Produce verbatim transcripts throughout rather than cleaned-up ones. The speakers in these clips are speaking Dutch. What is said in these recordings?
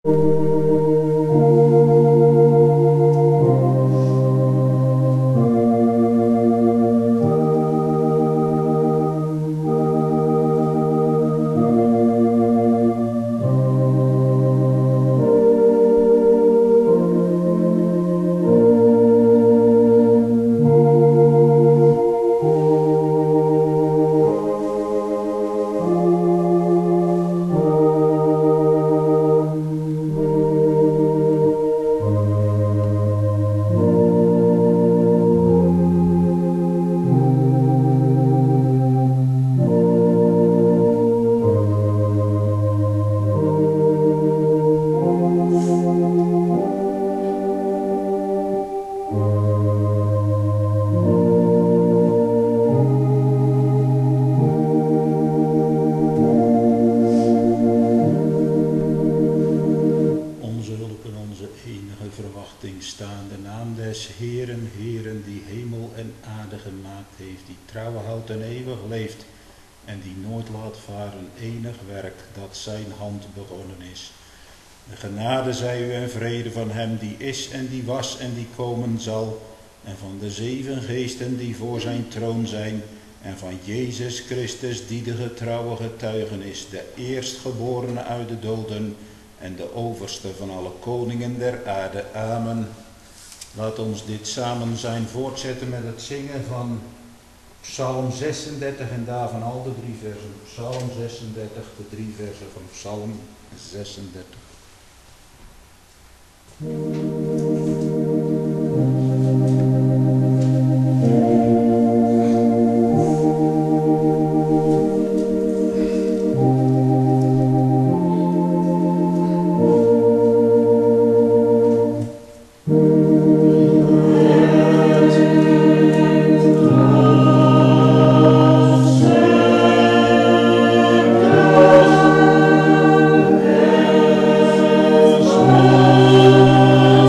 zijn hand begonnen is. De genade zij u en vrede van hem die is en die was en die komen zal, en van de zeven geesten die voor zijn troon zijn, en van Jezus Christus die de getrouwe getuigen is, de eerstgeborene uit de doden en de overste van alle koningen der aarde. Amen. Laat ons dit samen zijn voortzetten met het zingen van Psalm zesendertig en daarvan al de drie versen. Psalm zesendertig, de drie versen van Psalm zesendertig. Oh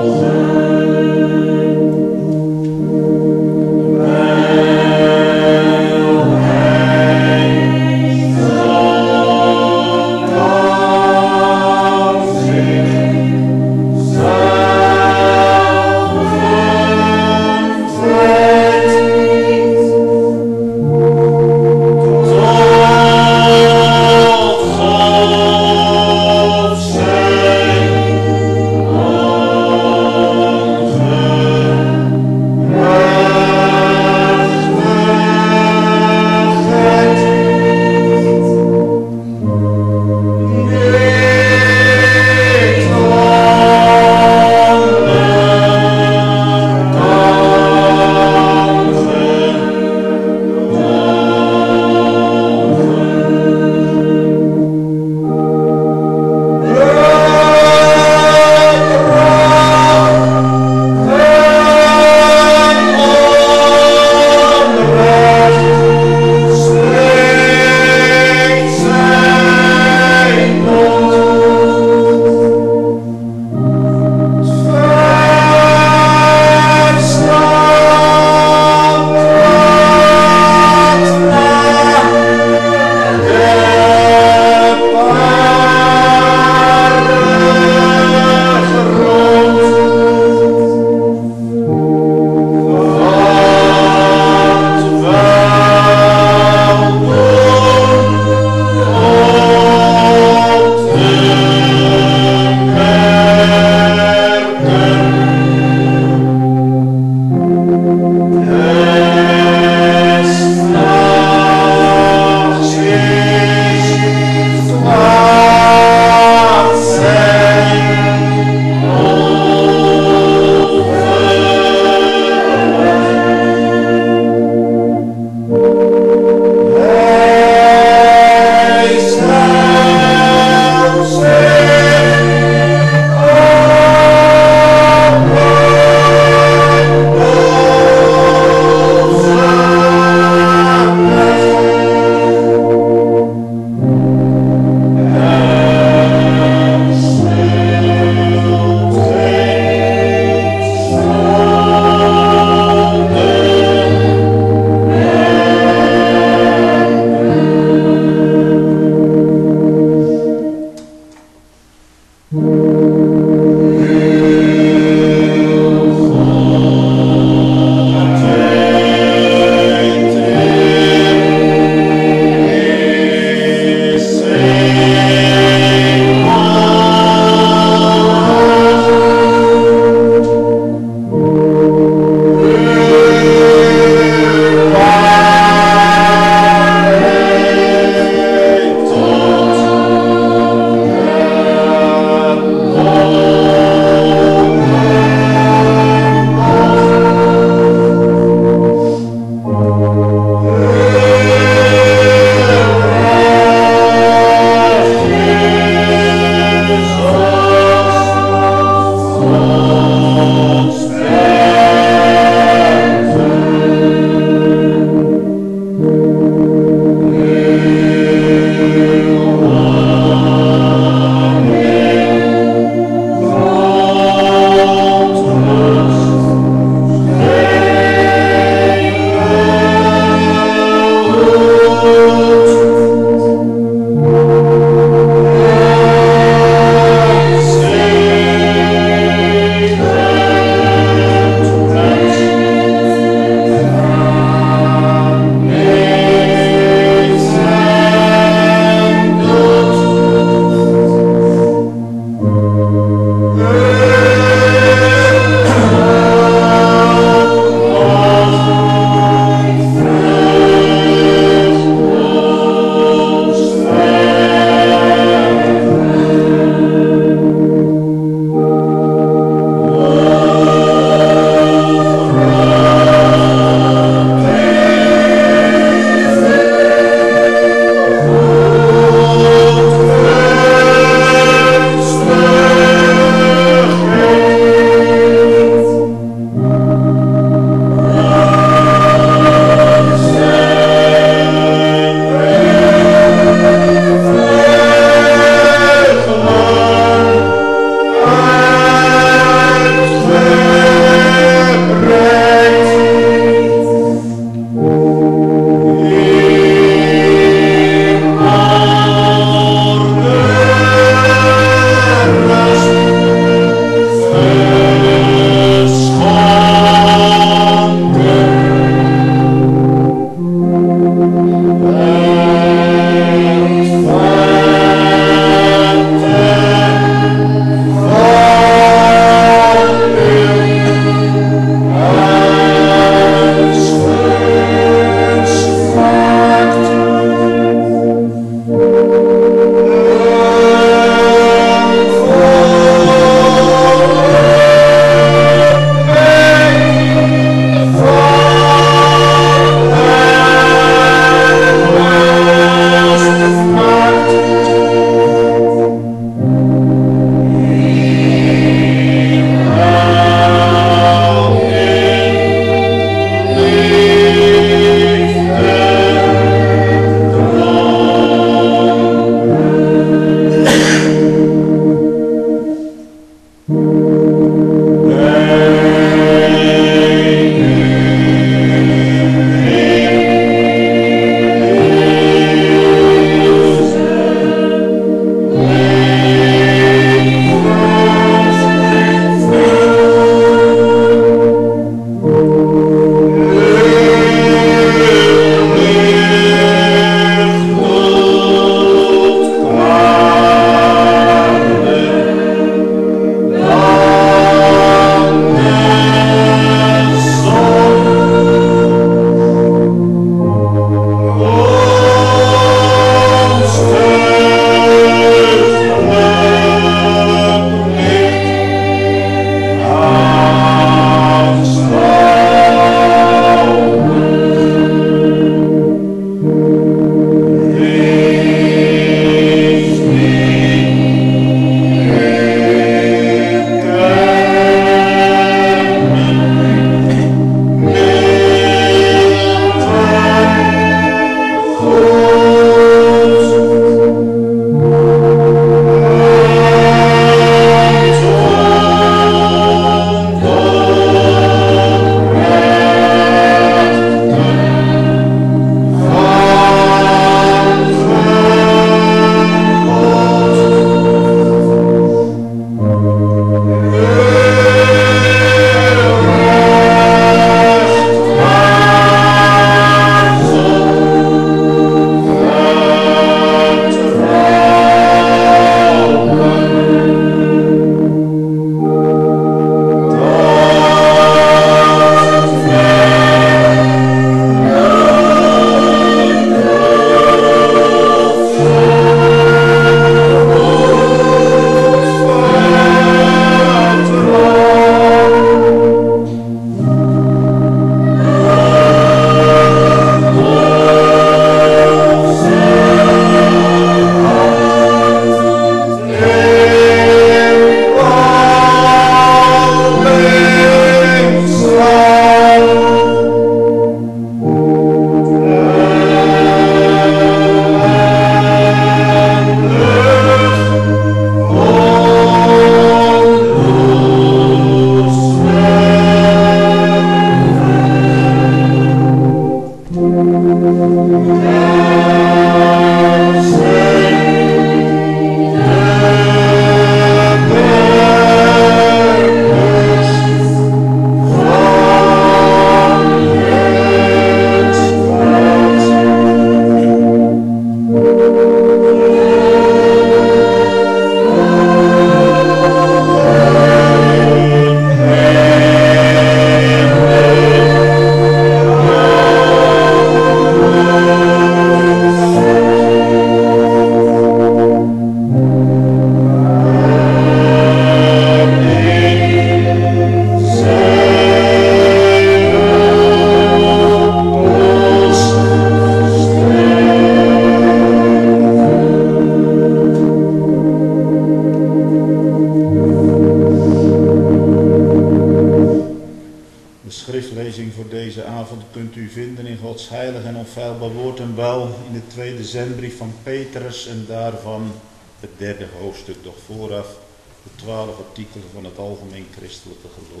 Zendbrief van Petrus en daarvan het derde hoofdstuk, doch vooraf de twaalf artikelen van het algemeen christelijke geloof.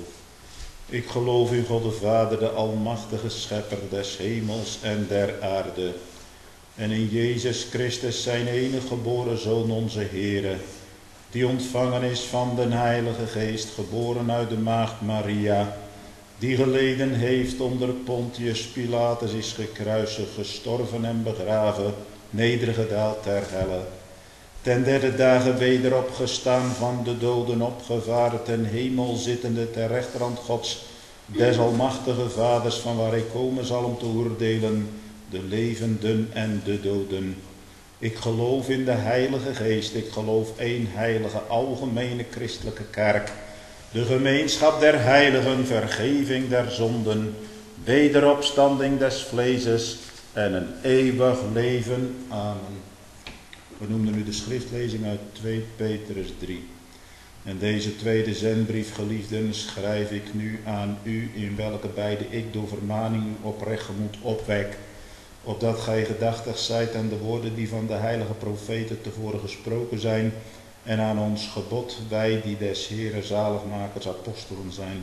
Ik geloof in God de Vader, de almachtige schepper des hemels en der aarde, en in Jezus Christus zijn enige geboren Zoon onze Heere, die ontvangen is van den Heilige Geest, geboren uit de maagd Maria, die geleden heeft onder Pontius Pilatus, is gekruisigd, gestorven en begraven, nedergedaald ter helle, ten derde dagen weder opgestaan van de doden, opgevaren ten hemel zittende ter rechterhand Gods, des almachtige Vaders, van waar hij komen zal om te oordelen de levenden en de doden. Ik geloof in de Heilige Geest, ik geloof één heilige algemene christelijke kerk, de gemeenschap der heiligen, vergeving der zonden, wederopstanding des vleeses en een eeuwig leven. Amen. We noemden nu de schriftlezing uit twee Petrus drie. En deze tweede zendbrief, geliefden, schrijf ik nu aan u, in welke beide ik door vermaning u oprecht gemoed opwek, opdat gij gedachtig zijt aan de woorden die van de heilige profeten tevoren gesproken zijn, en aan ons gebod, wij die des Heeren zaligmakers apostelen zijn.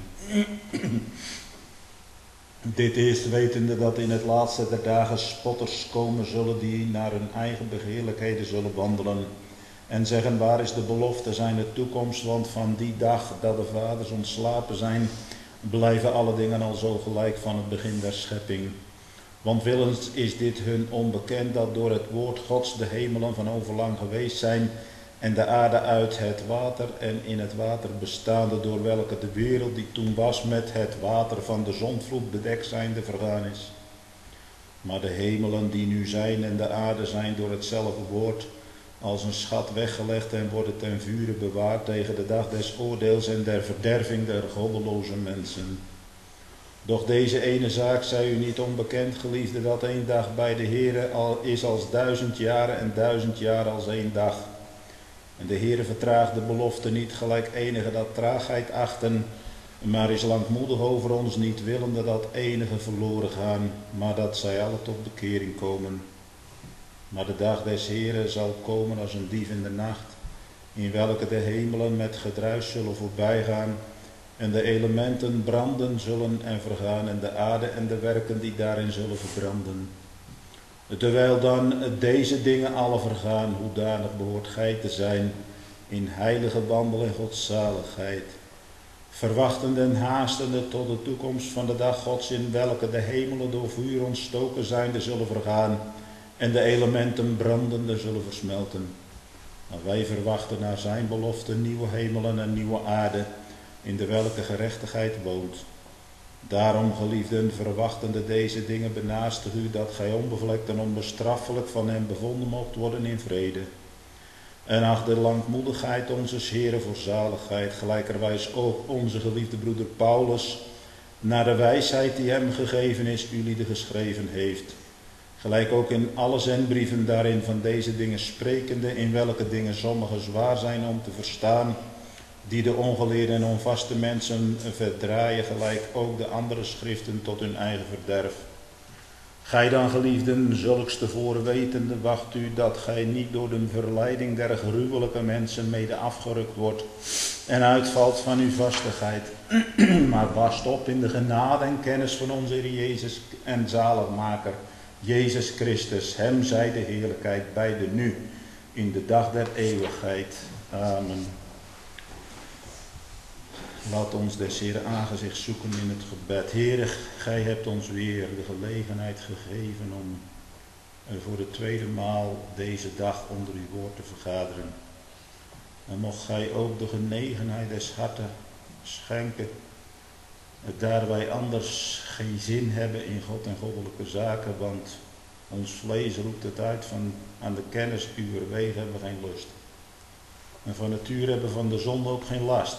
Dit is wetende dat in het laatste der dagen spotters komen zullen, die naar hun eigen begeerlijkheden zullen wandelen en zeggen, waar is de belofte zijn de toekomst, want van die dag dat de vaders ontslapen zijn, blijven alle dingen al zo gelijk van het begin der schepping. Want willens is dit hun onbekend, dat door het woord Gods de hemelen van overlang geweest zijn en de aarde uit het water en in het water bestaande, door welke de wereld die toen was met het water van de zondvloed bedekt zijnde vergaan is. Maar de hemelen die nu zijn en de aarde zijn door hetzelfde woord als een schat weggelegd en worden ten vure bewaard tegen de dag des oordeels en der verderving der goddeloze mensen. Doch deze ene zaak zij u niet onbekend, geliefde, dat één dag bij de Heere al is als duizend jaren en duizend jaar als één dag. En de Heere vertraagt de belofte niet, gelijk enige dat traagheid achten, maar is langmoedig over ons, niet willende dat enige verloren gaan, maar dat zij alle tot bekering komen. Maar de dag des Heeren zal komen als een dief in de nacht, in welke de hemelen met gedruis zullen voorbijgaan, en de elementen branden zullen en vergaan, en de aarde en de werken die daarin zullen verbranden. Terwijl dan deze dingen alle vergaan, hoedanig behoort gij te zijn in heilige wandel en godzaligheid, verwachtende en haastende tot de toekomst van de dag Gods, in welke de hemelen door vuur ontstoken zijnde zullen vergaan en de elementen brandende zullen versmelten. Maar wij verwachten naar zijn belofte nieuwe hemelen en nieuwe aarde, in de welke gerechtigheid woont. Daarom, geliefden, verwachtende deze dingen, benaastig u dat gij onbevlekt en onbestraffelijk van hem bevonden mocht worden in vrede. En acht de langmoedigheid onzes Heeren voor zaligheid, gelijkerwijs ook onze geliefde broeder Paulus, naar de wijsheid die hem gegeven is, u lieden geschreven heeft. Gelijk ook in alle zendbrieven daarin van deze dingen sprekende, in welke dingen sommige zwaar zijn om te verstaan, die de ongeleerde en onvaste mensen verdraaien, gelijk ook de andere schriften tot hun eigen verderf. Gij dan, geliefden, zulks tevoren wetende, wacht u dat gij niet door de verleiding der gruwelijke mensen mede afgerukt wordt en uitvalt van uw vastigheid, maar wast op in de genade en kennis van onze Heer Jezus en zaligmaker, Jezus Christus, hem zij de heerlijkheid bij de nu, in de dag der eeuwigheid. Amen. Laat ons des Heeren aangezicht zoeken in het gebed. Heere, gij hebt ons weer de gelegenheid gegeven om voor de tweede maal deze dag onder uw woord te vergaderen. En mocht gij ook de genegenheid des harten schenken, daar wij anders geen zin hebben in God en goddelijke zaken, want ons vlees roept het uit van aan de kennis uwer wegen hebben we geen lust. En van nature hebben we van de zonde ook geen last.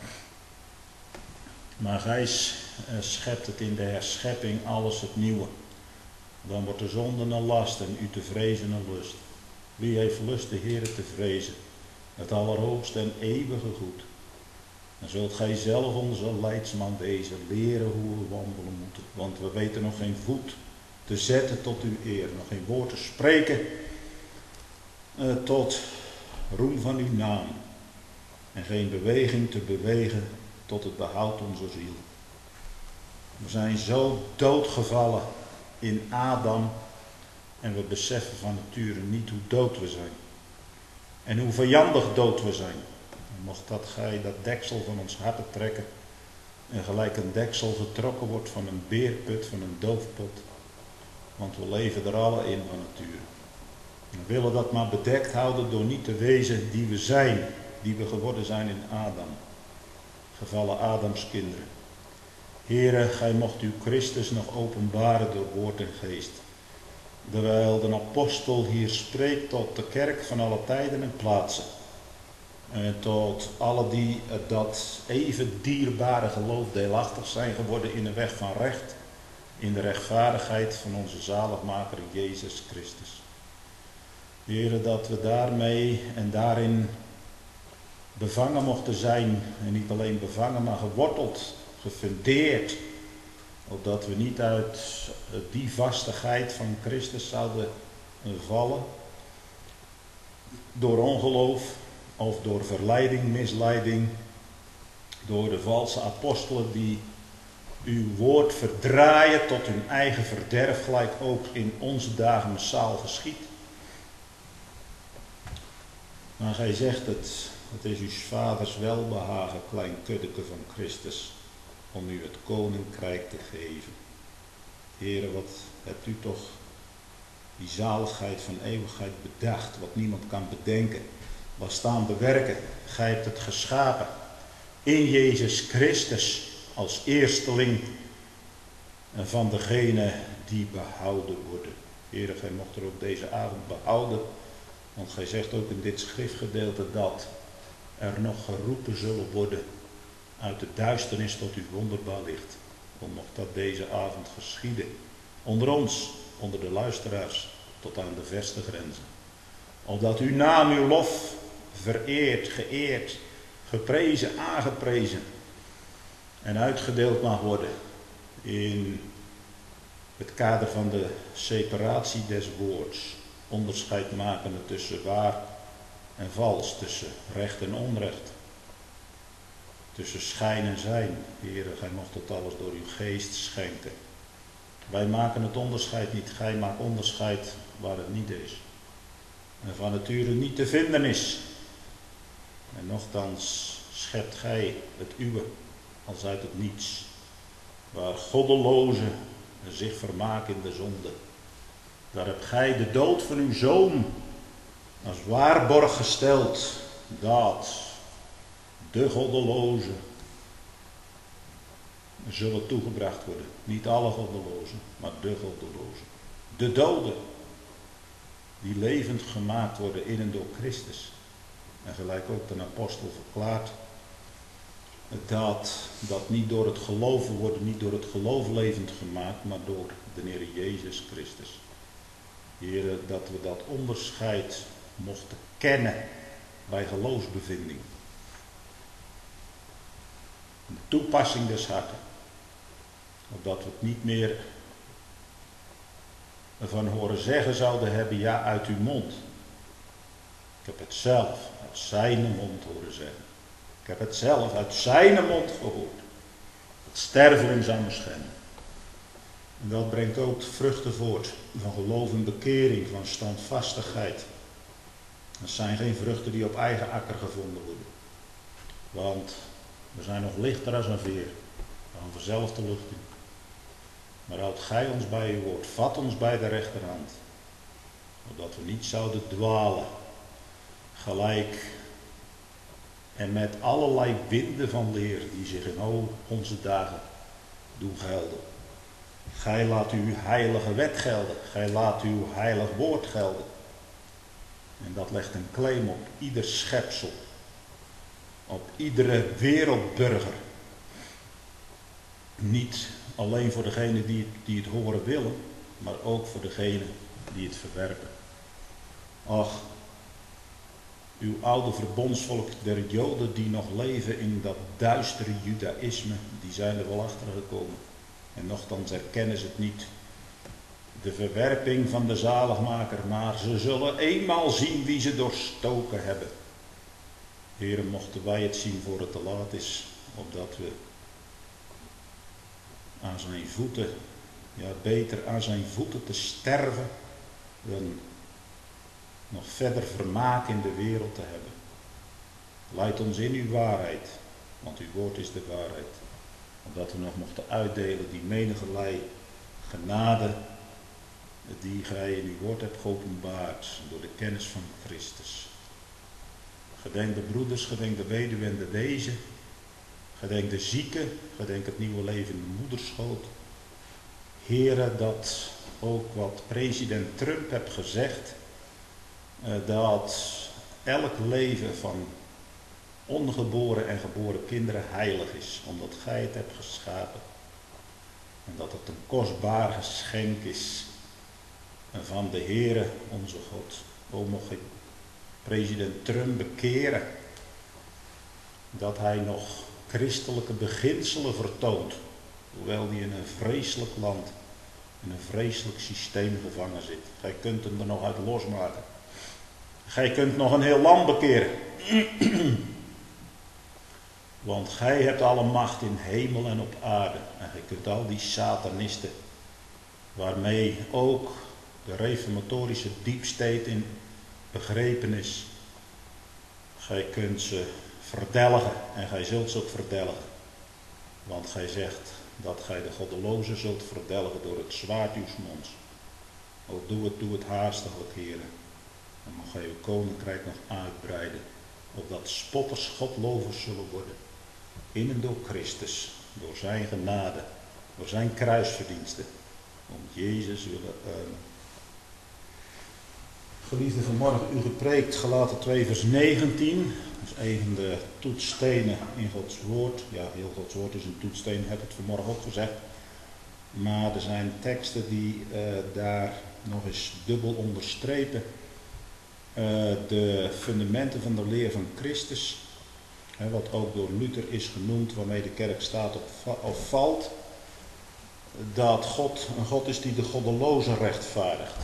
Maar gij schept het in de herschepping alles het nieuwe. Dan wordt de zonde een last en u te vrezen een lust. Wie heeft lust de Heere te vrezen? Het allerhoogste en eeuwige goed. Dan zult gij zelf onze leidsman wezen, leren hoe we wandelen moeten. Want we weten nog geen voet te zetten tot uw eer, nog geen woord te spreken uh, tot roem van uw naam. En geen beweging te bewegen tot het behoud onze ziel. We zijn zo doodgevallen in Adam en we beseffen van nature niet hoe dood we zijn. En hoe vijandig dood we zijn. En mocht dat gij dat deksel van ons harten trekken en gelijk een deksel getrokken wordt van een beerput, van een doofput. Want we leven er alle in van nature. We willen dat maar bedekt houden door niet te wezen die we zijn, die we geworden zijn in Adam. Gevallen Adams kinderen. Heere, gij mocht uw Christus nog openbaren door woord en geest. Terwijl de apostel hier spreekt tot de kerk van alle tijden en plaatsen. En tot alle die dat even dierbare geloof deelachtig zijn geworden in de weg van recht. In de rechtvaardigheid van onze zaligmaker Jezus Christus. Heere, dat we daarmee en daarin bevangen mochten zijn. En niet alleen bevangen, maar geworteld, gefundeerd. Opdat we niet uit die vastigheid van Christus zouden vallen. Door ongeloof of door verleiding, misleiding. Door de valse apostelen die uw woord verdraaien tot hun eigen verderf, gelijk ook in onze dagen massaal geschiet. Maar gij zegt het, het is uw vaders welbehagen, klein kuddeke van Christus, om u het koninkrijk te geven. Heere, wat hebt u toch die zaligheid van eeuwigheid bedacht, wat niemand kan bedenken, wat staan bewerken. Gij hebt het geschapen in Jezus Christus als eersteling van degenen die behouden worden. Heere, gij mocht er ook deze avond behouden, want gij zegt ook in dit schriftgedeelte dat er nog geroepen zullen worden uit de duisternis tot uw wonderbaar licht. Dan mocht dat deze avond geschieden. Onder ons, onder de luisteraars, tot aan de verste grenzen. Opdat uw naam, uw lof, vereerd, geëerd, geprezen, aangeprezen en uitgedeeld mag worden in het kader van de separatie des woords. Onderscheid makende tussen waar en vals, tussen recht en onrecht. Tussen schijn en zijn. Heere, gij mocht het alles door uw geest schenken. Wij maken het onderscheid niet. Gij maakt onderscheid waar het niet is. En van nature niet te vinden is. En nochtans schept gij het uwe als uit het niets. Waar goddelozen zich vermaken in de zonde. Daar hebt gij de dood van uw zoon als waarborg gesteld. Dat de goddelozen zullen toegebracht worden. Niet alle goddelozen, maar de goddelozen. De doden. Die levend gemaakt worden in en door Christus. En gelijk ook de apostel verklaart. Dat dat niet door het geloven wordt, niet door het geloof levend gemaakt, maar door de Heer Jezus Christus. Heere, dat we dat onderscheid mochten kennen bij geloofsbevinding. De toepassing des harten. Opdat we het niet meer van horen zeggen zouden hebben, ja, uit uw mond. Ik heb het zelf uit zijn mond horen zeggen. Ik heb het zelf uit zijn mond gehoord. Dat sterveling zou me schenden. En dat brengt ook vruchten voort van geloof en bekering, van standvastigheid. Dat zijn geen vruchten die op eigen akker gevonden worden. Want we zijn nog lichter dan een veer. We gaan vanzelf de lucht in. Maar houd gij ons bij uw woord, vat ons bij de rechterhand. Opdat we niet zouden dwalen. Gelijk en met allerlei winden van leer die zich in al onze dagen doen gelden. Gij laat uw heilige wet gelden. Gij laat uw heilig woord gelden. En dat legt een claim op ieder schepsel. Op iedere wereldburger. Niet alleen voor degenen die, die het horen willen, maar ook voor degenen die het verwerpen. Ach, uw oude verbondsvolk der Joden die nog leven in dat duistere judaïsme, die zijn er wel achter gekomen. En nochtans erkennen ze het niet. De verwerping van de zaligmaker, maar ze zullen eenmaal zien wie ze doorstoken hebben. Heren, mochten wij het zien voor het te laat is, opdat we aan zijn voeten, ja beter aan zijn voeten te sterven, dan nog verder vermaak in de wereld te hebben. Leid ons in uw waarheid, want uw woord is de waarheid. Opdat we nog mochten uitdelen die menigerlei genade die gij in uw woord hebt geopenbaard door de kennis van Christus. Gedenk de broeders, gedenk de weduwe en de wezen. Gedenk de zieken, gedenk het nieuwe leven in de moederschoot. Heren, dat ook wat president Trump heeft gezegd, dat elk leven van ongeboren en geboren kinderen heilig is, omdat gij het hebt geschapen. En dat het een kostbaar geschenk is van de Heere, onze God. O, mocht ik president Trump bekeren, dat hij nog christelijke beginselen vertoont, hoewel hij in een vreselijk land, in een vreselijk systeem gevangen zit. Gij kunt hem er nog uit losmaken. Gij kunt nog een heel land bekeren. Want gij hebt alle macht in hemel en op aarde. En gij kunt al die satanisten, waarmee ook de reformatorische deep state in begrepen is. Gij kunt ze verdelgen en gij zult ze ook verdelgen. Want gij zegt dat gij de goddelozen zult verdelgen door het zwaard uws monds. O, doe het, doe het haastiglijk, heren. En mag gij uw koninkrijk nog uitbreiden, opdat spotters godlovers zullen worden. In en door Christus, door zijn genade, door zijn kruisverdiensten. Om Jezus willen. Uh... Geliefde, vanmorgen u gepreekt, Galaten twee vers negentien. Dat is een van de toetsstenen in Gods woord. Ja, heel Gods woord is een toetssteen, heb ik het vanmorgen ook gezegd. Maar er zijn teksten die uh, daar nog eens dubbel onderstrepen. Uh, de fundamenten van de leer van Christus, hè, wat ook door Luther is genoemd, waarmee de kerk staat op, of valt, dat God een God is die de goddelozen rechtvaardigt.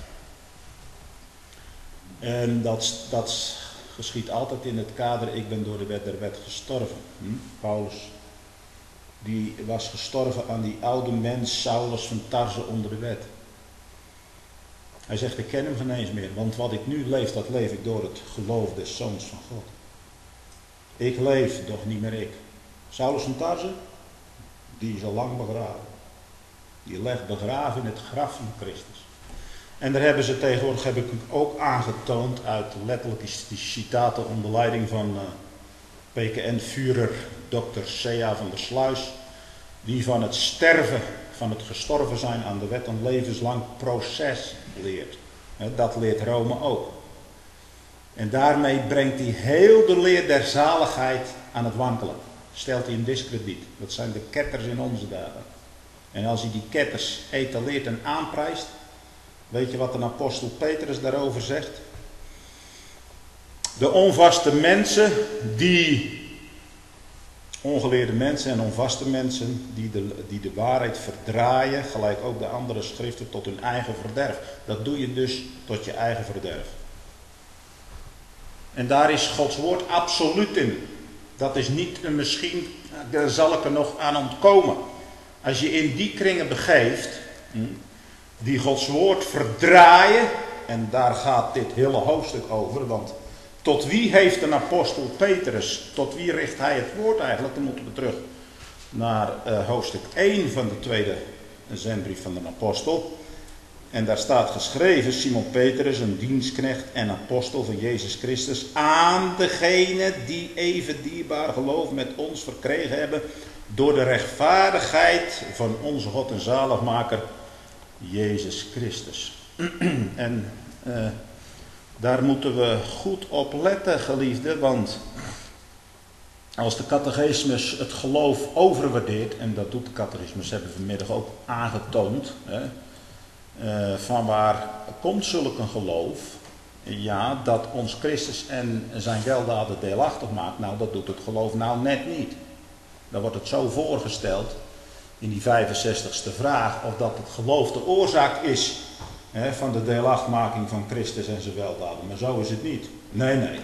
En dat, dat geschiedt altijd in het kader, ik ben door de wet der wet gestorven. Hm? Paulus, die was gestorven aan die oude mens, Saulus van Tarse onder de wet. Hij zegt, ik ken hem geen eens meer, want wat ik nu leef, dat leef ik door het geloof des Zoons van God. Ik leef, doch niet meer ik. Saulus van Tarse, die is al lang begraven. Die ligt begraven in het graf van Christus. En daar hebben ze tegenwoordig, heb ik ook aangetoond, uit letterlijk die citaten onder leiding van uh, P K N-Führer dokter Sea van der Sluis, die van het sterven, van het gestorven zijn aan de wet een levenslang proces leert. Dat leert Rome ook. En daarmee brengt hij heel de leer der zaligheid aan het wankelen. Stelt hij in diskrediet. Dat zijn de ketters in onze dagen. En als hij die ketters etaleert en aanprijst, weet je wat een apostel Petrus daarover zegt? De onvaste mensen, die ongeleerde mensen en onvaste mensen die de, die de waarheid verdraaien, gelijk ook de andere schriften, tot hun eigen verderf. Dat doe je dus tot je eigen verderf. En daar is Gods woord absoluut in. Dat is niet een misschien, daar zal ik er nog aan ontkomen. Als je in die kringen begeeft, die Gods woord verdraaien. En daar gaat dit hele hoofdstuk over. Want tot wie heeft een apostel Petrus, tot wie richt hij het woord eigenlijk? Dan moeten we terug naar uh, hoofdstuk één van de tweede zendbrief van de apostel. En daar staat geschreven: Simon Petrus, een dienstknecht en apostel van Jezus Christus, aan degene die even dierbaar geloof met ons verkregen hebben door de rechtvaardigheid van onze God en zaligmaker Jezus Christus. En uh, daar moeten we goed op letten, geliefden, want als de catechismus het geloof overwaardeert, en dat doet de catechismus, hebben we vanmiddag ook aangetoond, hè, uh, van waar komt zulk een geloof? Ja, dat ons Christus en zijn weldaden deelachtig maakt. Nou, dat doet het geloof nou net niet. Dan wordt het zo voorgesteld in die vijfenzestigste vraag of dat het geloof de oorzaak is, hè, van de deelachtmaking van Christus en zijn weldaden. Maar zo is het niet. Nee, nee.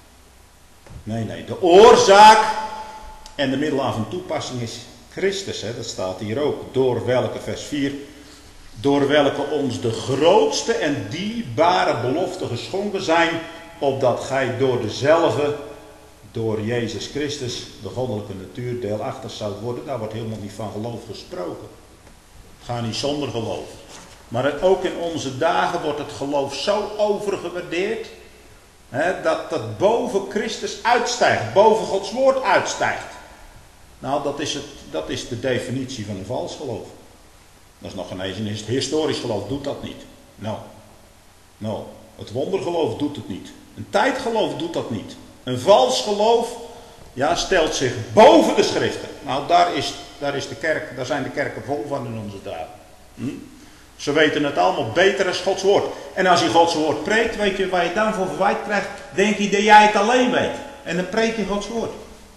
Nee, nee. De oorzaak en de middel aan van toepassing is Christus. Hè. Dat staat hier ook. Door welke, vers vier, door welke ons de grootste en dierbare beloften geschonken zijn, opdat gij door dezelfde, door Jezus Christus, de goddelijke natuur deelachtig zou worden. Daar wordt helemaal niet van geloof gesproken. Ga niet zonder geloof. Maar ook in onze dagen wordt het geloof zo overgewaardeerd, hè, dat het boven Christus uitstijgt, boven Gods woord uitstijgt. Nou, dat is, het, dat is de definitie van een vals geloof. Dat is nog geen eens, het historisch geloof doet dat niet. Nou, nou, het wondergeloof doet het niet. Een tijdgeloof doet dat niet. Een vals geloof, ja, stelt zich boven de schriften. Nou, daar, is, daar, is de kerk, daar zijn de kerken vol van in onze dagen. Hm? Ze weten het allemaal beter als Gods woord. En als je Gods woord preekt, weet je waar je dan voor verwijt krijgt? Denk je dat jij het alleen weet. En dan preek je Gods woord.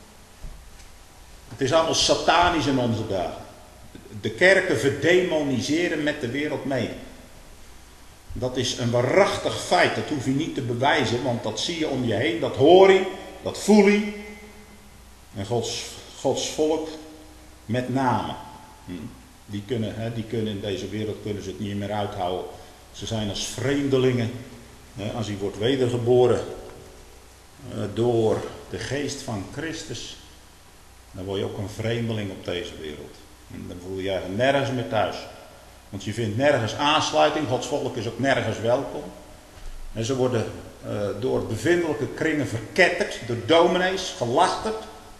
Het is allemaal satanisch in onze dagen. De kerken verdemoniseren met de wereld mee. Dat is een waarachtig feit. Dat hoef je niet te bewijzen, want dat zie je om je heen. Dat hoor je, dat voel je. En Gods, Gods volk met name. Hm. Die kunnen, hè, die kunnen in deze wereld kunnen ze het niet meer uithouden. Ze zijn als vreemdelingen. Hè, als hij wordt wedergeboren uh, door de geest van Christus, dan word je ook een vreemdeling op deze wereld. En dan voel je je nergens meer thuis. Want je vindt nergens aansluiting. Gods volk is ook nergens welkom. En ze worden uh, door bevindelijke kringen verketterd, door dominees, gelasterd.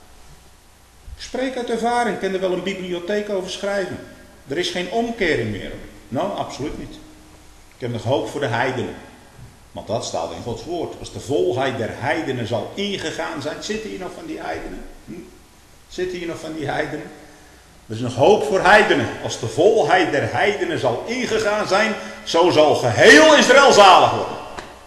Ik spreek uit ervaring, ik kan er wel een bibliotheek over schrijven. Er is geen omkering meer. Nou, absoluut niet. Ik heb nog hoop voor de heidenen. Want dat staat in Gods woord. Als de volheid der heidenen zal ingegaan zijn. Zitten hier nog van die heidenen? Hm? Zitten hier nog van die heidenen? Er is nog hoop voor heidenen. Als de volheid der heidenen zal ingegaan zijn, zo zal geheel Israël zalig worden.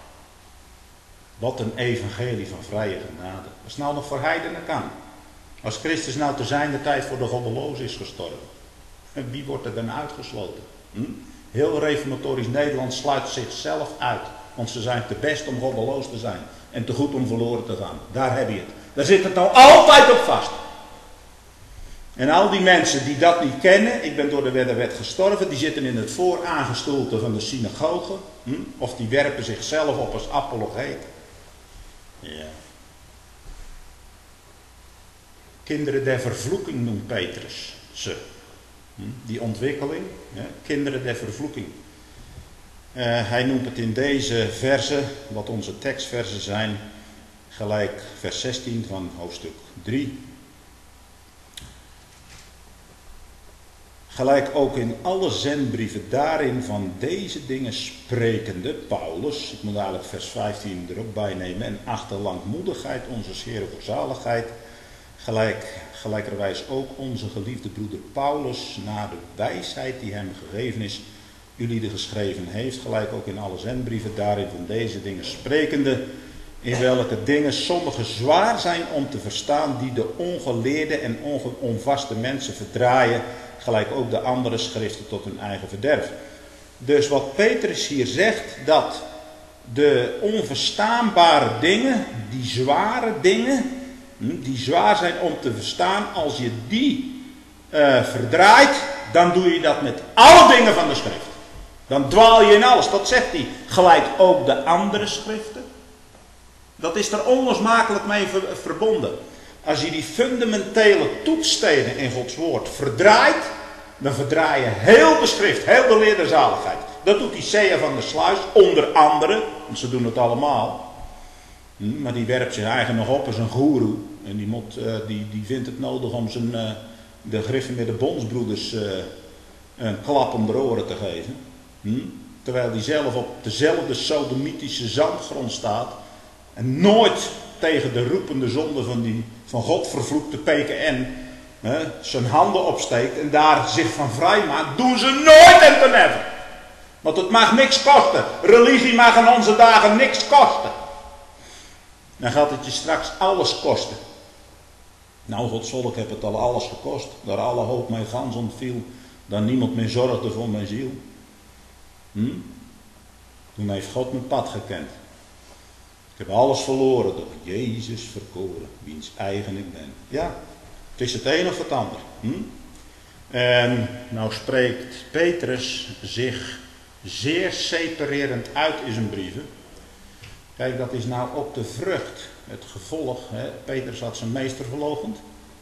Wat een evangelie van vrije genade. Als het nou nog voor heidenen kan. Als Christus nou te zijner tijd voor de goddelozen is gestorven. En wie wordt er dan uitgesloten? Hm? Heel reformatorisch Nederland sluit zichzelf uit. Want ze zijn te best om goddeloos te zijn. En te goed om verloren te gaan. Daar heb je het. Daar zit het nou altijd op vast. En al die mensen die dat niet kennen, ik ben door de wet gestorven, die zitten in het vooraangestoelte van de synagoge. Hm? Of die werpen zichzelf op als apologeet. Ja. Kinderen der vervloeking noemt Petrus ze. Hm? Die ontwikkeling, ja? Kinderen der vervloeking. Uh, hij noemt het in deze verzen, wat onze tekstversen zijn, gelijk vers zestien van hoofdstuk drie. Gelijk ook in alle zendbrieven daarin van deze dingen sprekende, Paulus, ik moet eigenlijk vers vijftien er ook bij nemen, en achter langmoedigheid onze Heer voor zaligheid, gelijk, gelijkerwijs ook onze geliefde broeder Paulus, naar de wijsheid die hem gegeven is, jullie geschreven heeft, gelijk ook in alle zendbrieven daarin van deze dingen sprekende, in welke dingen sommige zwaar zijn om te verstaan, die de ongeleerde en onge- onvaste mensen verdraaien, gelijk ook de andere schriften tot hun eigen verderf. Dus wat Petrus hier zegt, dat de onverstaanbare dingen, die zware dingen, die zwaar zijn om te verstaan, als je die uh, verdraait, dan doe je dat met alle dingen van de schrift. Dan dwaal je in alles. Dat zegt hij. Gelijk ook de andere schriften. Dat is er onlosmakelijk mee verbonden. Als je die fundamentele toetsstenen in Gods woord verdraait, dan verdraai je heel de schrift, heel de leer der zaligheid. Dat doet die Sea van der Sluis, onder andere, want ze doen het allemaal. Hm, maar die werpt zich eigen nog op als een goeroe. En die, moet, uh, die, die vindt het nodig om zijn, uh, de griffen met de bondsbroeders uh, een klap om de oren te geven. Hm? Terwijl hij zelf op dezelfde sodomitische zandgrond staat. En nooit tegen de roepende zonde van die van God vervloekte P K N hè, zijn handen opsteekt en daar zich van vrij maakt. Doen ze nooit en ten never. Want het mag niks kosten. Religie mag in onze dagen niks kosten. Dan gaat het je straks alles kosten. Nou, Gods volk heeft het al alles gekost. Daar alle hoop mij gans ontviel. Dat niemand meer zorgde voor mijn ziel. Hm? Toen heeft God mijn pad gekend. Ik heb alles verloren door Jezus verkoren, wiens eigen ik ben. Ja, het is het een of het ander. Hm? En nou spreekt Petrus zich zeer separerend uit in zijn brieven. Kijk, dat is nou ook de vrucht, het gevolg. Hè? Petrus had zijn meester verloochend.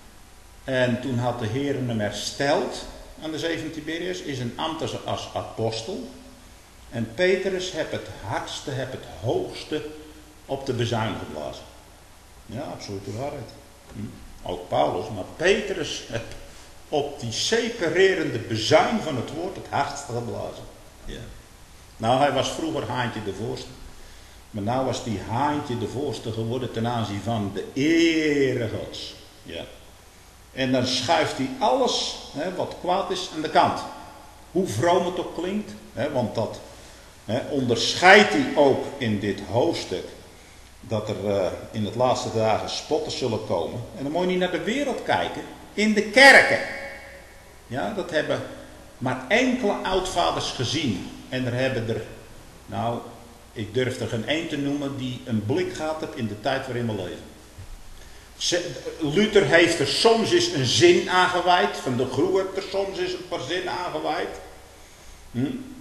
En toen had de Heer hem hersteld aan de zeven Tiberius, is een ambt als apostel. En Petrus heb het hardste, heb het hoogste op de bezuin geblazen. Ja, absolute waarheid. Hm. Ook Paulus, maar Petrus heb op die separerende bezuin van het woord het hardste geblazen. Ja. Nou, hij was vroeger Haantje de Voorste. Maar nou was die Haantje de Voorste geworden ten aanzien van de ere Gods. Ja. En dan schuift hij alles hè, wat kwaad is aan de kant. Hoe vroom het ook klinkt. Hè, want dat hè, onderscheidt hij ook in dit hoofdstuk. Dat er uh, in het laatste dagen spotters zullen komen. En dan moet je niet naar de wereld kijken. In de kerken. Ja, dat hebben maar enkele oudvaders gezien. En er hebben er, nou, ik durf er geen één te noemen die een blik gehad heeft in de tijd waarin we leven. Luther heeft er soms eens een zin aangewijd. Van de Groe heeft er soms eens een paar zinnen aangewijd. Hm?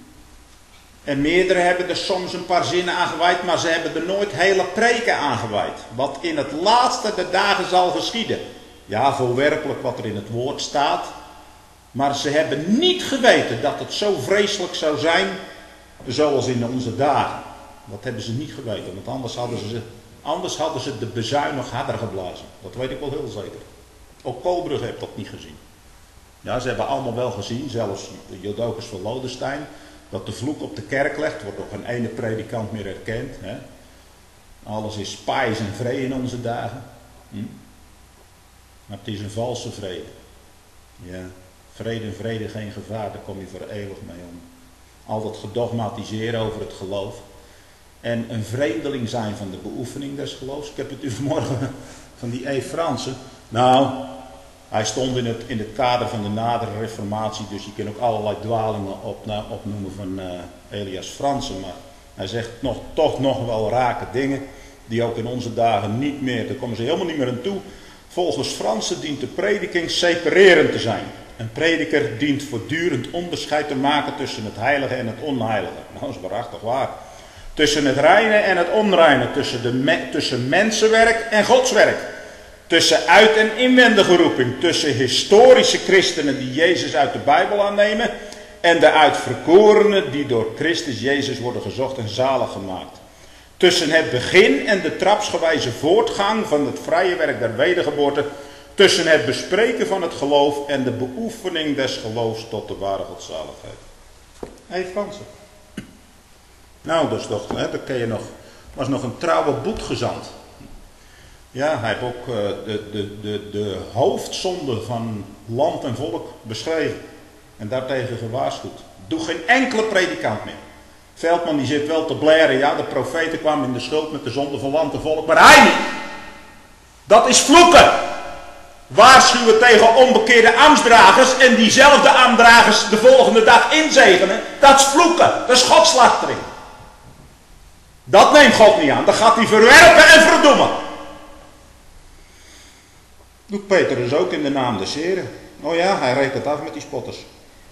En meerdere hebben er soms een paar zinnen aangewijd, maar ze hebben er nooit hele preken aangewijd. Wat in het laatste der dagen zal geschieden. Ja, voorwerpelijk wat er in het woord staat. Maar ze hebben niet geweten dat het zo vreselijk zou zijn, zoals in onze dagen. Dat hebben ze niet geweten, want anders hadden ze, anders hadden ze de bezuin nog harder geblazen. Dat weet ik wel heel zeker. Ook Koolbrugge heeft dat niet gezien. Ja, ze hebben allemaal wel gezien, zelfs Jodocus van Lodestein, dat de vloek op de kerk legt, wordt door geen ene predikant meer erkend. Hè? Alles is pais en vrede in onze dagen. Hm? Maar het is een valse vrede. Ja, vrede en vrede geen gevaar, daar kom je voor eeuwig mee om. Altijd gedogmatiseren over het geloof. En een vreemdeling zijn van de beoefening des geloofs. Ik heb het u vanmorgen van die E. Fransen. Nou, hij stond in het, in het kader van de nadere reformatie, dus je kan ook allerlei dwalingen op, nou, opnoemen van uh, Elias Fransen. Maar hij zegt nog, toch nog wel rake dingen, die ook in onze dagen niet meer, daar komen ze helemaal niet meer aan toe. Volgens Fransen dient de prediking separerend te zijn. Een prediker dient voortdurend onderscheid te maken tussen het heilige en het onheilige. Nou, dat is waarachtig waar. Tussen het reine en het onreine, tussen, de me, tussen mensenwerk en godswerk. Tussen uit- en inwendige roeping, tussen historische christenen die Jezus uit de Bijbel aannemen en de uitverkorenen die door Christus Jezus worden gezocht en zalig gemaakt. Tussen het begin en de trapsgewijze voortgang van het vrije werk der wedergeboorte, tussen het bespreken van het geloof en de beoefening des geloofs tot de ware godzaligheid. Hé hey Fransen. Nou, dat is toch, hè, dat ken je nog, was nog een trouwe boetgezant. Ja, hij heeft ook uh, de, de, de, de hoofdzonde van land en volk beschreven. En daartegen gewaarschuwd. Doe geen enkele predikant meer. Veldman die zit wel te blaren. Ja, de profeten kwamen in de schuld met de zonde van land en volk. Maar hij niet. Dat is vloeken. Waarschuwen tegen onbekeerde ambtsdragers. En diezelfde ambtsdragers de volgende dag inzegenen. Dat is vloeken. Dat is godslachtering. Dat neemt God niet aan. Dat gaat hij verwerpen en verdoemen. Doet Petrus ook in de naam des Heren. Oh ja, hij rekent af met die spotters.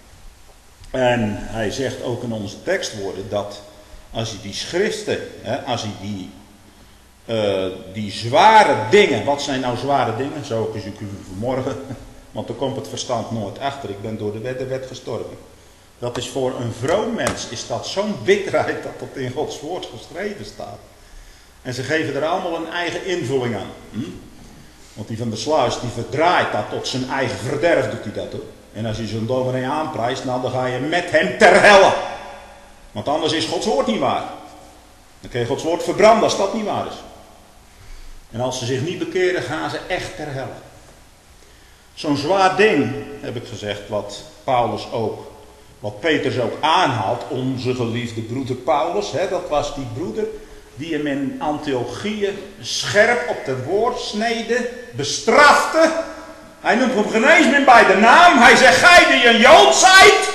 En hij zegt ook in onze tekstwoorden dat als je die schriften, hè, als je die, uh, die zware dingen, wat zijn nou zware dingen? Zo is ik u vanmorgen, want dan komt het verstand nooit achter. Ik ben door de wet de wet gestorven. Dat is voor een vroom mens, is dat zo'n bitterheid dat dat in Gods woord geschreven staat. En ze geven er allemaal een eigen invulling aan. Hm? Want die van de sluis, die verdraait dat tot zijn eigen verderf, doet hij dat hoor. En als je zo'n dominee aanprijst, nou, dan ga je met hem ter helle. Want anders is Gods woord niet waar. Dan kun je Gods woord verbranden als dat niet waar is. En als ze zich niet bekeren, gaan ze echt ter helle. Zo'n zwaar ding, heb ik gezegd, wat Paulus ook, wat Petrus ook aanhaalt, onze geliefde broeder Paulus, hè, dat was die broeder die hem in Antiochië scherp op de woordsnede bestrafte. Hij noemt hem geen eens meer bij de naam. Hij zegt, gij die een Jood zijt.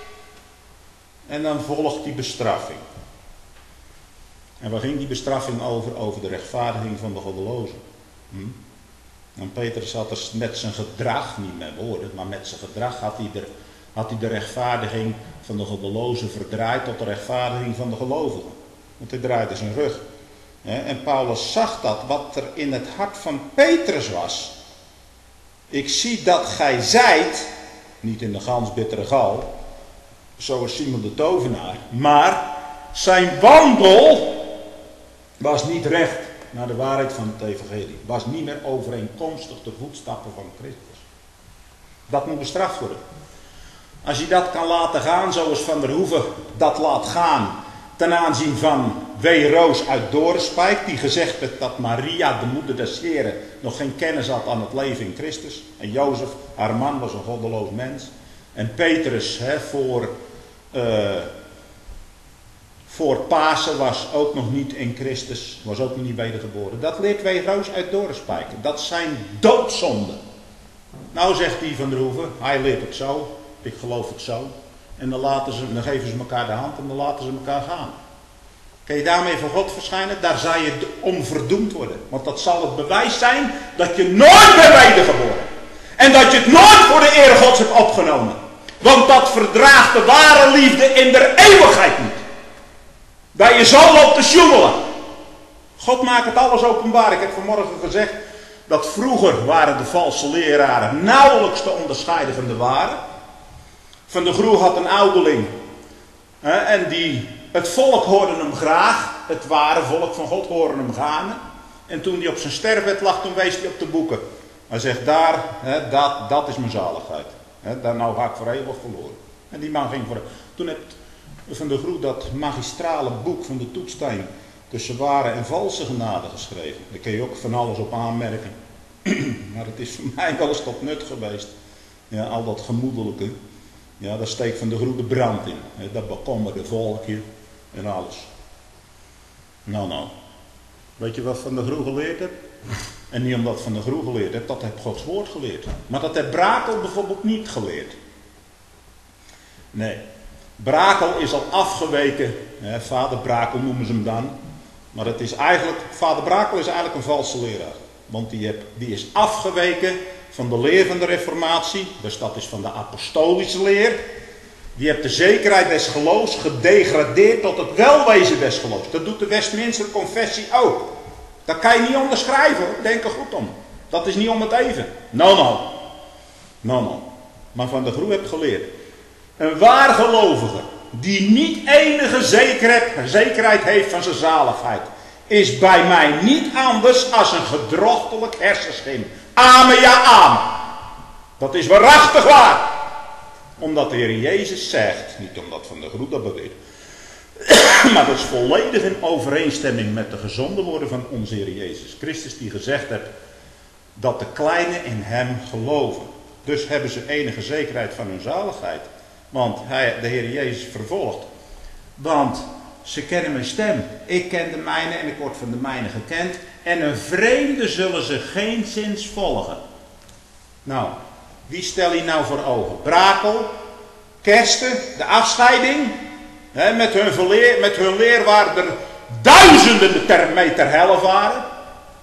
En dan volgt die bestraffing. En waar ging die bestraffing over? Over de rechtvaardiging van de goddelozen. Hm? En Petrus had er met zijn gedrag, niet met woorden, maar met zijn gedrag had hij, er, had hij de rechtvaardiging van de goddelozen verdraaid tot de rechtvaardiging van de gelovigen. Want hij draaide zijn rug. En Paulus zag dat, wat er in het hart van Petrus was. Ik zie dat gij zijt, niet in de gans bittere gal, zoals Simon de tovenaar, maar zijn wandel was niet recht naar de waarheid van het evangelie. Was niet meer overeenkomstig de voetstappen van Christus. Dat moet bestraft worden. Als je dat kan laten gaan, zoals Van der Hoeven dat laat gaan, ten aanzien van W. Roos uit Dorenspijk, die gezegd heeft dat Maria, de moeder des Heren, nog geen kennis had aan het leven in Christus. En Jozef, haar man, was een goddeloos mens. En Petrus, hè, voor, uh, voor Pasen, was ook nog niet in Christus, was ook nog niet wedergeboren. Dat leert W. Roos uit Dorenspijk. Dat zijn doodzonden. Nou zegt die Van der Hoeven, hij leert het zo, ik geloof het zo. En dan, laten ze, dan geven ze elkaar de hand en dan laten ze elkaar gaan. Kun je daarmee voor God verschijnen? Daar zou je om verdoemd worden. Want dat zal het bewijs zijn dat je nooit bent wedergeboren. En dat je het nooit voor de eer Gods hebt opgenomen. Want dat verdraagt de ware liefde in der eeuwigheid niet. Dat je zo loopt te sjoemelen. God maakt het alles openbaar. Ik heb vanmorgen gezegd dat vroeger waren de valse leraren nauwelijks te onderscheiden van de ware. Van der Groe had een ouderling. Hè, en die, het volk hoorde hem graag. Het ware volk van God hoorde hem gaan. En toen hij op zijn sterfbed lag, toen wees hij op de boeken. Hij zegt, daar, hè, dat, dat is mijn zaligheid. Hè, daar nou ga ik voor eeuwig verloren. En die man ging voor. Toen heeft Van der Groe dat magistrale boek van de Toetstein tussen ware en valse genade geschreven. Daar kun je ook van alles op aanmerken. Maar het is voor mij wel eens tot nut geweest. Ja, al dat gemoedelijke. Ja, daar steekt Van der Groe de brand in. He, dat bekommerde volkje en alles. Nou, nou. Weet je wat Van der Groe geleerd heeft? En niet omdat Van der Groe geleerd heeft, dat heeft Gods woord geleerd. Maar dat heeft Brakel bijvoorbeeld niet geleerd. Nee. Brakel is al afgeweken. He, vader Brakel noemen ze hem dan. Maar het is eigenlijk, vader Brakel is eigenlijk een valse leraar. Want die, heb, die is afgeweken van de leer van de reformatie. Dus dat is van de apostolische leer. Die heeft de zekerheid des geloofs gedegradeerd tot het welwezen des geloofs. Dat doet de Westminster Confessie ook. Dat kan je niet onderschrijven hoor. Denk er goed om. Dat is niet om het even. No, no. No, no. Maar Van der Groe heeft geleerd. Een waar gelovige die niet enige zekerheid, zekerheid heeft van zijn zaligheid, is bij mij niet anders als een gedrochtelijk hersenschim. Amen, ja, amen. Dat is waarachtig waar. Omdat de Heer Jezus zegt, niet omdat Van der Groe dat beweert, maar dat is volledig in overeenstemming met de gezonde woorden van onze Heer Jezus Christus, die gezegd heeft dat de kleinen in hem geloven. Dus hebben ze enige zekerheid van hun zaligheid. Want hij, de Heer Jezus vervolgt. Want ze kennen mijn stem. Ik ken de mijne en ik word van de mijne gekend. En een vreemde zullen ze geenszins volgen. Nou, wie stel je nou voor ogen? Brakel, Kersten, de afscheiding. Hè, met, hun verleer, met hun leer waar er duizenden ter, mee ter helle varen.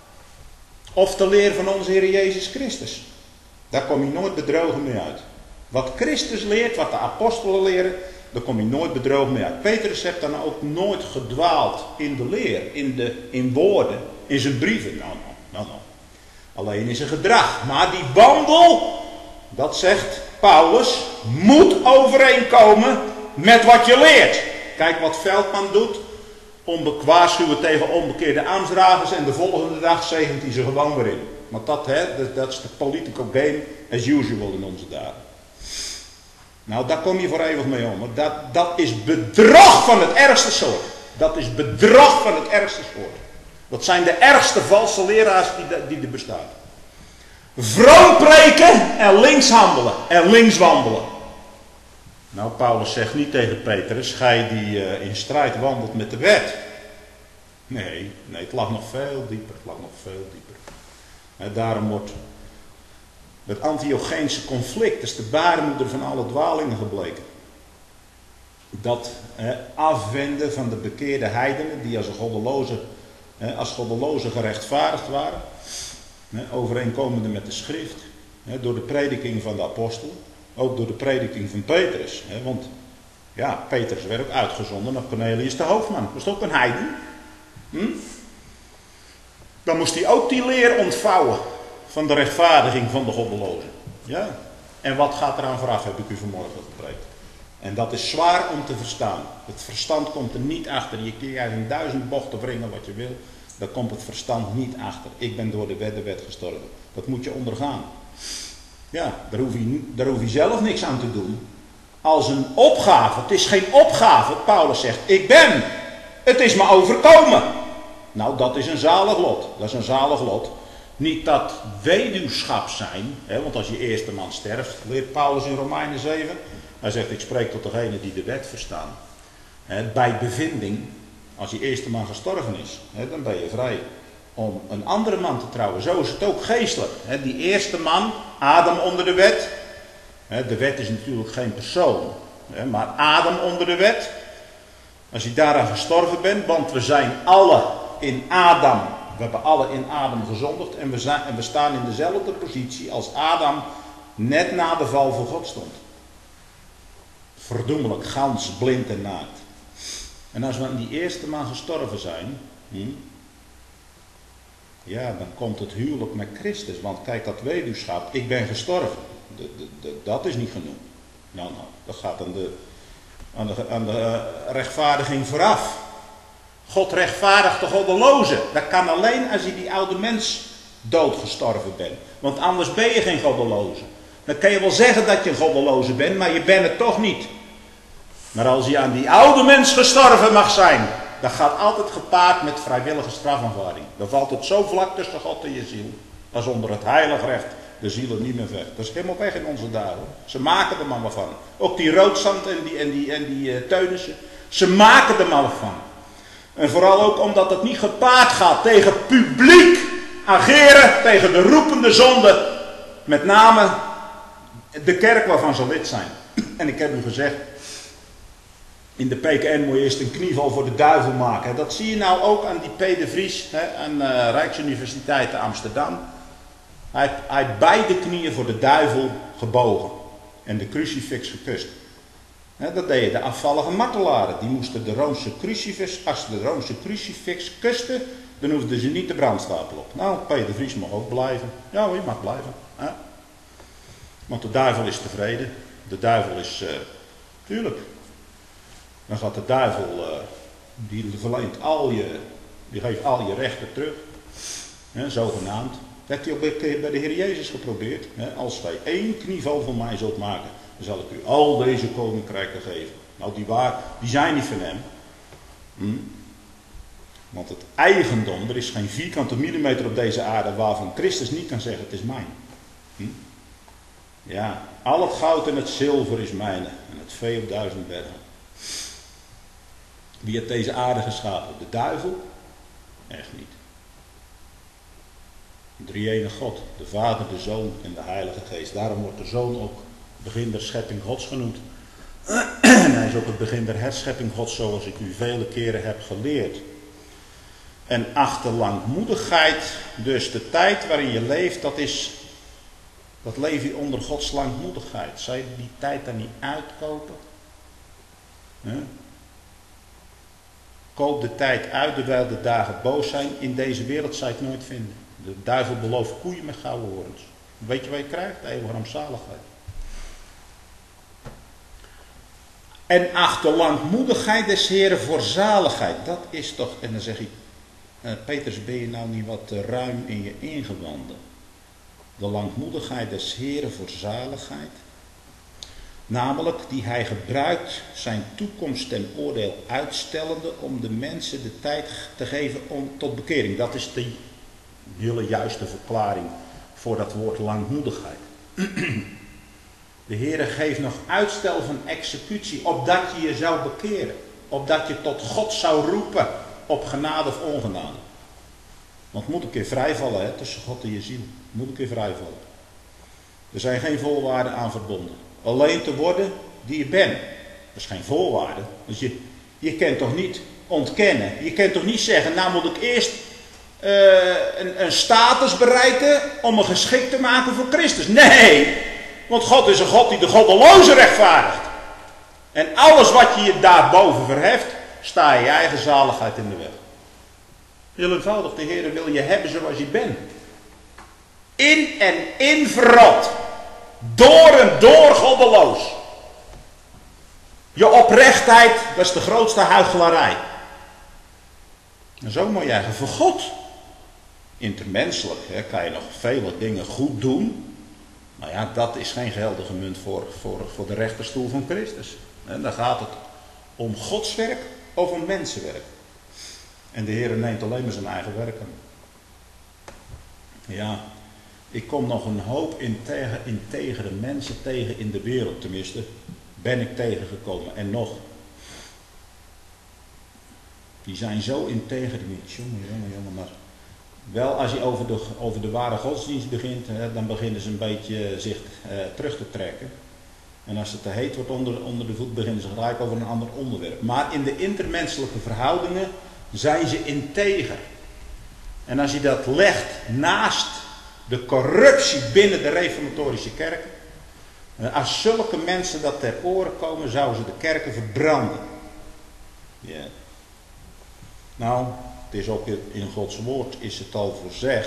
Of de leer van onze Heer Jezus Christus. Daar kom je nooit bedrogen mee uit. Wat Christus leert, wat de apostelen leren, daar kom je nooit bedrogen mee uit. Petrus heeft dan ook nooit gedwaald in de leer, in, de, in woorden, in zijn brieven. Nou, nou, nou, nou. Alleen in zijn gedrag. Maar die wandel, dat zegt Paulus, moet overeenkomen met wat je leert. Kijk wat Veldman doet. Onbe- waarschuwen tegen onbekeerde ambtsdragers en de volgende dag zegent hij ze gewoon weer in. Want dat, hè, dat, dat is de political game as usual in onze dagen. Nou, daar kom je voor eeuwig mee om. Dat, dat is bedrog van het ergste soort. Dat is bedrog van het ergste soort. Dat zijn de ergste valse leraars die, die er bestaan. Vroom preken en links handelen en links wandelen. Nou, Paulus zegt niet tegen Petrus, gij die uh, in strijd wandelt met de wet. Nee, nee, het lag nog veel dieper. Het lag nog veel dieper. En daarom wordt het Antiocheense conflict, dat is de baarmoeder van alle dwalingen gebleken. Dat eh, afwenden van de bekeerde heidenen, die als goddelozen, eh, als goddelozen gerechtvaardigd waren. Eh, overeenkomende met de schrift. Eh, door de prediking van de apostel. Ook door de prediking van Petrus. Eh, want ja, Petrus werd ook uitgezonden naar Cornelius de hoofdman. Was het ook een heiden? Hm? Dan moest hij ook die leer ontvouwen. Van de rechtvaardiging van de goddelozen. Ja. En wat gaat eraan vooraf, heb ik u vanmorgen gepreekt. En dat is zwaar om te verstaan. Het verstand komt er niet achter. Je kun je in duizend bochten brengen wat je wil. Daar komt het verstand niet achter. Ik ben door de wet de wet gestorven. Dat moet je ondergaan. Ja, daar hoef je, daar hoef je zelf niks aan te doen. Als een opgave. Het is geen opgave. Paulus zegt, ik ben. Het is me overkomen. Nou, dat is een zalig lot. Dat is een zalig lot. Niet dat weduwschap zijn, hè, want als je eerste man sterft, leert Paulus in Romeinen zeven. Hij zegt, ik spreek tot degenen die de wet verstaan. Hè, bij bevinding, als je eerste man gestorven is, hè, dan ben je vrij om een andere man te trouwen. Zo is het ook geestelijk. Hè. Die eerste man, Adam onder de wet. Hè, de wet is natuurlijk geen persoon, hè, maar Adam onder de wet. Als je daaraan gestorven bent, want we zijn alle in Adam. We hebben alle in Adam gezondigd en we, zijn, en we staan in dezelfde positie als Adam net na de val voor God stond. Verdoemelijk, gans, blind en naakt. En als we aan die eerste man gestorven zijn, hm, ja, dan komt het huwelijk met Christus. Want kijk, dat weduwschap, ik ben gestorven. De, de, de, dat is niet genoeg. Nou, nou, dat gaat aan de, aan de, aan de uh, rechtvaardiging vooraf. God rechtvaardigt de goddeloze. Dat kan alleen als je die oude mens doodgestorven bent. Want anders ben je geen goddeloze. Dan kan je wel zeggen dat je een goddeloze bent, maar je bent het toch niet. Maar als je aan die oude mens gestorven mag zijn, dat gaat altijd gepaard met vrijwillige strafaanvaarding. Dan valt het zo vlak tussen God en je ziel. Als onder het heilig recht de ziel er niet meer weg. Dat is helemaal weg in onze dagen. Ze maken er maar wat van. Ook die Roodzand en die, en die, en die uh, Teunissen. Ze maken er maar wat van. En vooral ook omdat het niet gepaard gaat tegen publiek ageren, tegen de roepende zonde. Met name de kerk waarvan ze lid zijn. En ik heb u gezegd, in de P K N moet je eerst een knieval voor de duivel maken. Dat zie je nou ook aan die P. de Vries, hè, aan de uh, Rijksuniversiteit te Amsterdam. Hij heeft, hij heeft beide knieën voor de duivel gebogen en de crucifix gekust. He, dat deden de afvallige martelaren. Die moesten de Roomse crucifix, als ze de Roomse crucifix kusten, dan hoefden ze niet de brandstapel op. Nou, Peter Vries mag ook blijven. Ja, je mag blijven. He. Want de duivel is tevreden. De duivel is, uh, tuurlijk. Dan gaat de duivel, uh, die verleent al je, die geeft al je rechten terug. He, zogenaamd. Dat heeft hij ook bij de Heer Jezus geprobeerd. He, als gij één knieval van mij zult maken, dan zal ik u al deze koninkrijken geven. Nou, die, waar, die zijn niet van hem. Hm? Want het eigendom, er is geen vierkante millimeter op deze aarde waarvan Christus niet kan zeggen, het is mijn. Hm? Ja, al het goud en het zilver is mijne. En het vee op duizend bergen. Wie heeft deze aarde geschapen? De duivel? Echt niet. De drie-ene God, de Vader, de Zoon en de Heilige Geest. Daarom wordt de Zoon ook begin der schepping Gods genoemd. En hij is ook het begin der herschepping Gods, zoals ik u vele keren heb geleerd. En achter langmoedigheid, dus de tijd waarin je leeft, dat is Wat leef je onder Gods langmoedigheid? Zou je die tijd dan niet uitkopen? He? Koop de tijd uit terwijl de dagen boos zijn. In deze wereld zou je het nooit vinden. De duivel belooft koeien met gouden horens. Weet je wat je krijgt? Eeuwige rampzaligheid. En acht de langmoedigheid des Heren voor zaligheid. Dat is toch, en dan zeg ik, uh, Petrus, ben je nou niet wat te ruim in je ingewanden? De langmoedigheid des Heren voor zaligheid. Namelijk die hij gebruikt zijn toekomst ten oordeel uitstellende om de mensen de tijd te geven om, tot bekering. Dat is de hele juiste verklaring voor dat woord langmoedigheid. De Heere geeft nog uitstel van executie, opdat je je zou bekeren. Opdat je tot God zou roepen, op genade of ongenade. Want moet een keer vrijvallen, hè, tussen God en je ziel. Moet een keer vrijvallen. Er zijn geen voorwaarden aan verbonden. Alleen te worden die je bent. Dat is geen voorwaarde. Dus je, je kunt toch niet ontkennen. Je kunt toch niet zeggen, nou moet ik eerst uh, een, een status bereiken om me geschikt te maken voor Christus. Nee! Want God is een God die de goddeloze rechtvaardigt. En alles wat je je daarboven verheft, sta je je eigen zaligheid in de weg. Heel eenvoudig, de Heer wil je hebben zoals je bent. In en in verrot. Door en door goddeloos. Je oprechtheid, dat is de grootste huichelarij. En zo moet je eigenlijk voor God. Intermenselijk hè, kan je nog vele dingen goed doen. Maar ja, dat is geen geldige munt voor, voor, voor de rechterstoel van Christus. En dan gaat het om Gods werk of om mensenwerk. En de Heer neemt alleen maar zijn eigen werk aan. Ja, ik kom nog een hoop integer, integere mensen tegen in de wereld. Tenminste, ben ik tegengekomen. En nog. Die zijn zo integer. Jongen, jongen, jongen, maar... Wel, als je over de, over de ware godsdienst begint, hè, dan beginnen ze een beetje zich eh, terug te trekken. En als het te heet wordt onder, onder de voet, beginnen ze gelijk over een ander onderwerp. Maar in de intermenselijke verhoudingen zijn ze integer. En als je dat legt naast de corruptie binnen de reformatorische kerken, als zulke mensen dat ter oren komen, zouden ze de kerken verbranden. Ja. Nou... Het is ook in Gods woord is het al voorzegd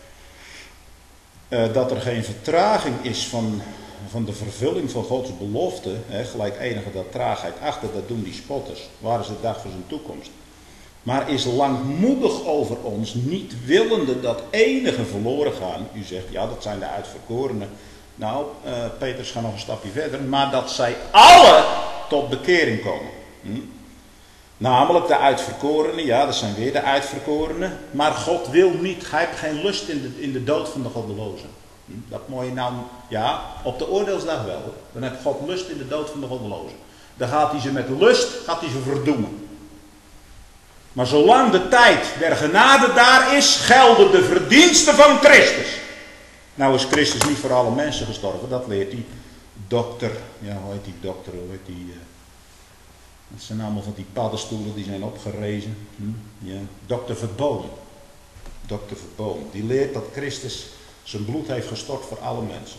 uh, dat er geen vertraging is van, van de vervulling van Gods belofte. Hè, gelijk enige dat traagheid achter, dat doen die spotters. Waar is de dag voor zijn toekomst? Maar is langmoedig over ons, niet willende dat enige verloren gaan. U zegt, ja dat zijn de uitverkorenen. Nou, uh, Petrus gaat nog een stapje verder. Maar dat zij alle tot bekering komen. Hm? Namelijk de uitverkorenen, ja dat zijn weer de uitverkorenen. Maar God wil niet, hij heeft geen lust in de, in de dood van de goddelozen. Dat moet je nou, ja, op de oordeelsdag wel. Dan heeft God lust in de dood van de goddelozen. Dan gaat hij ze met lust, gaat hij ze verdoemen. Maar zolang de tijd der genade daar is, gelden de verdiensten van Christus. Nou is Christus niet voor alle mensen gestorven, dat leert die dokter, ja hoe heet die dokter, hoe heet die... Uh, Dat zijn allemaal van die paddenstoelen die zijn opgerezen. Hm? Ja. dokter Verboom. dokter Verboom. Die leert dat Christus zijn bloed heeft gestort voor alle mensen.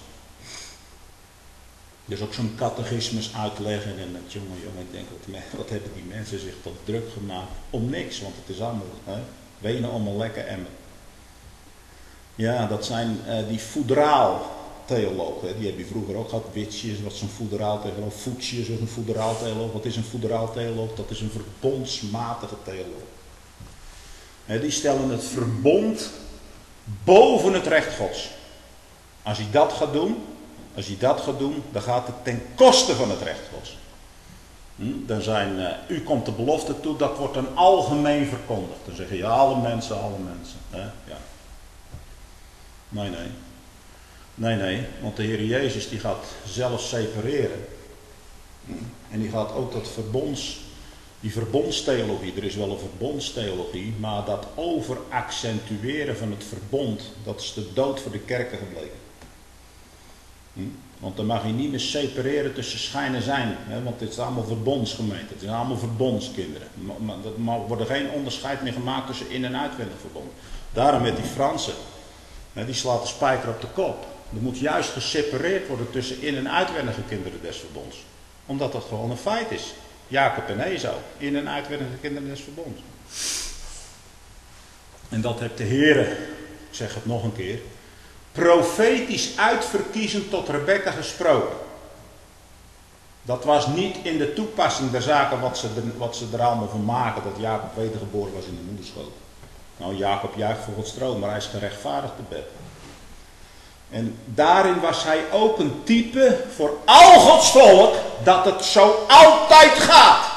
Dus ook zo'n catechismus uitleggen. En dat jongen, jongen, ik denk, wat, wat hebben die mensen zich toch druk gemaakt? Om niks, want het is allemaal, hè? Wenen om een lekker emmer. Ja, dat zijn uh, die foedraal theologen, die heb je vroeger ook gehad. Witsjes, wat is een foederaaltheoloog? Voetsjes, wat is een foederaaltheoloog? Wat is een foederaaltheoloog? Dat is een verbondsmatige theoloog. He, die stellen het verbond boven het recht Gods. Als hij dat gaat doen, als hij dat gaat doen, dan gaat het ten koste van het recht Gods. Hm? Dan zijn, uh, u komt de belofte toe, dat wordt dan algemeen verkondigd. Dan zeggen je alle mensen, alle mensen. He? Ja. Nee, nee. Nee, nee, want de Heer Jezus die gaat zelf separeren. En die gaat ook dat verbonds, die verbondstheologie, er is wel een verbondstheologie, maar dat overaccentueren van het verbond, dat is de dood voor de kerken gebleken. Want dan mag je niet meer separeren tussen schijn en zijn, hè, want het is allemaal verbondsgemeenten, het zijn allemaal verbondskinderen. Er wordt geen onderscheid meer gemaakt tussen in- en uitwendig verbond. Daarom met die Fransen, hè, die slaat de spijker op de kop. Er moet juist gesepareerd worden tussen in- en uitwendige kinderen des verbonds. Omdat dat gewoon een feit is. Jacob en Esau, in- en uitwendige kinderen des verbonds. En dat heeft de Heer, ik zeg het nog een keer, profetisch uitverkiezend tot Rebekka gesproken. Dat was niet in de toepassing der zaken wat ze, er, wat ze er allemaal van maken, dat Jacob wedergeboren was in de moederschoot. Nou, Jacob juicht voor Gods troon, maar hij is gerechtvaardigd te bed. En daarin was hij ook een type voor al Gods volk, dat het zo altijd gaat.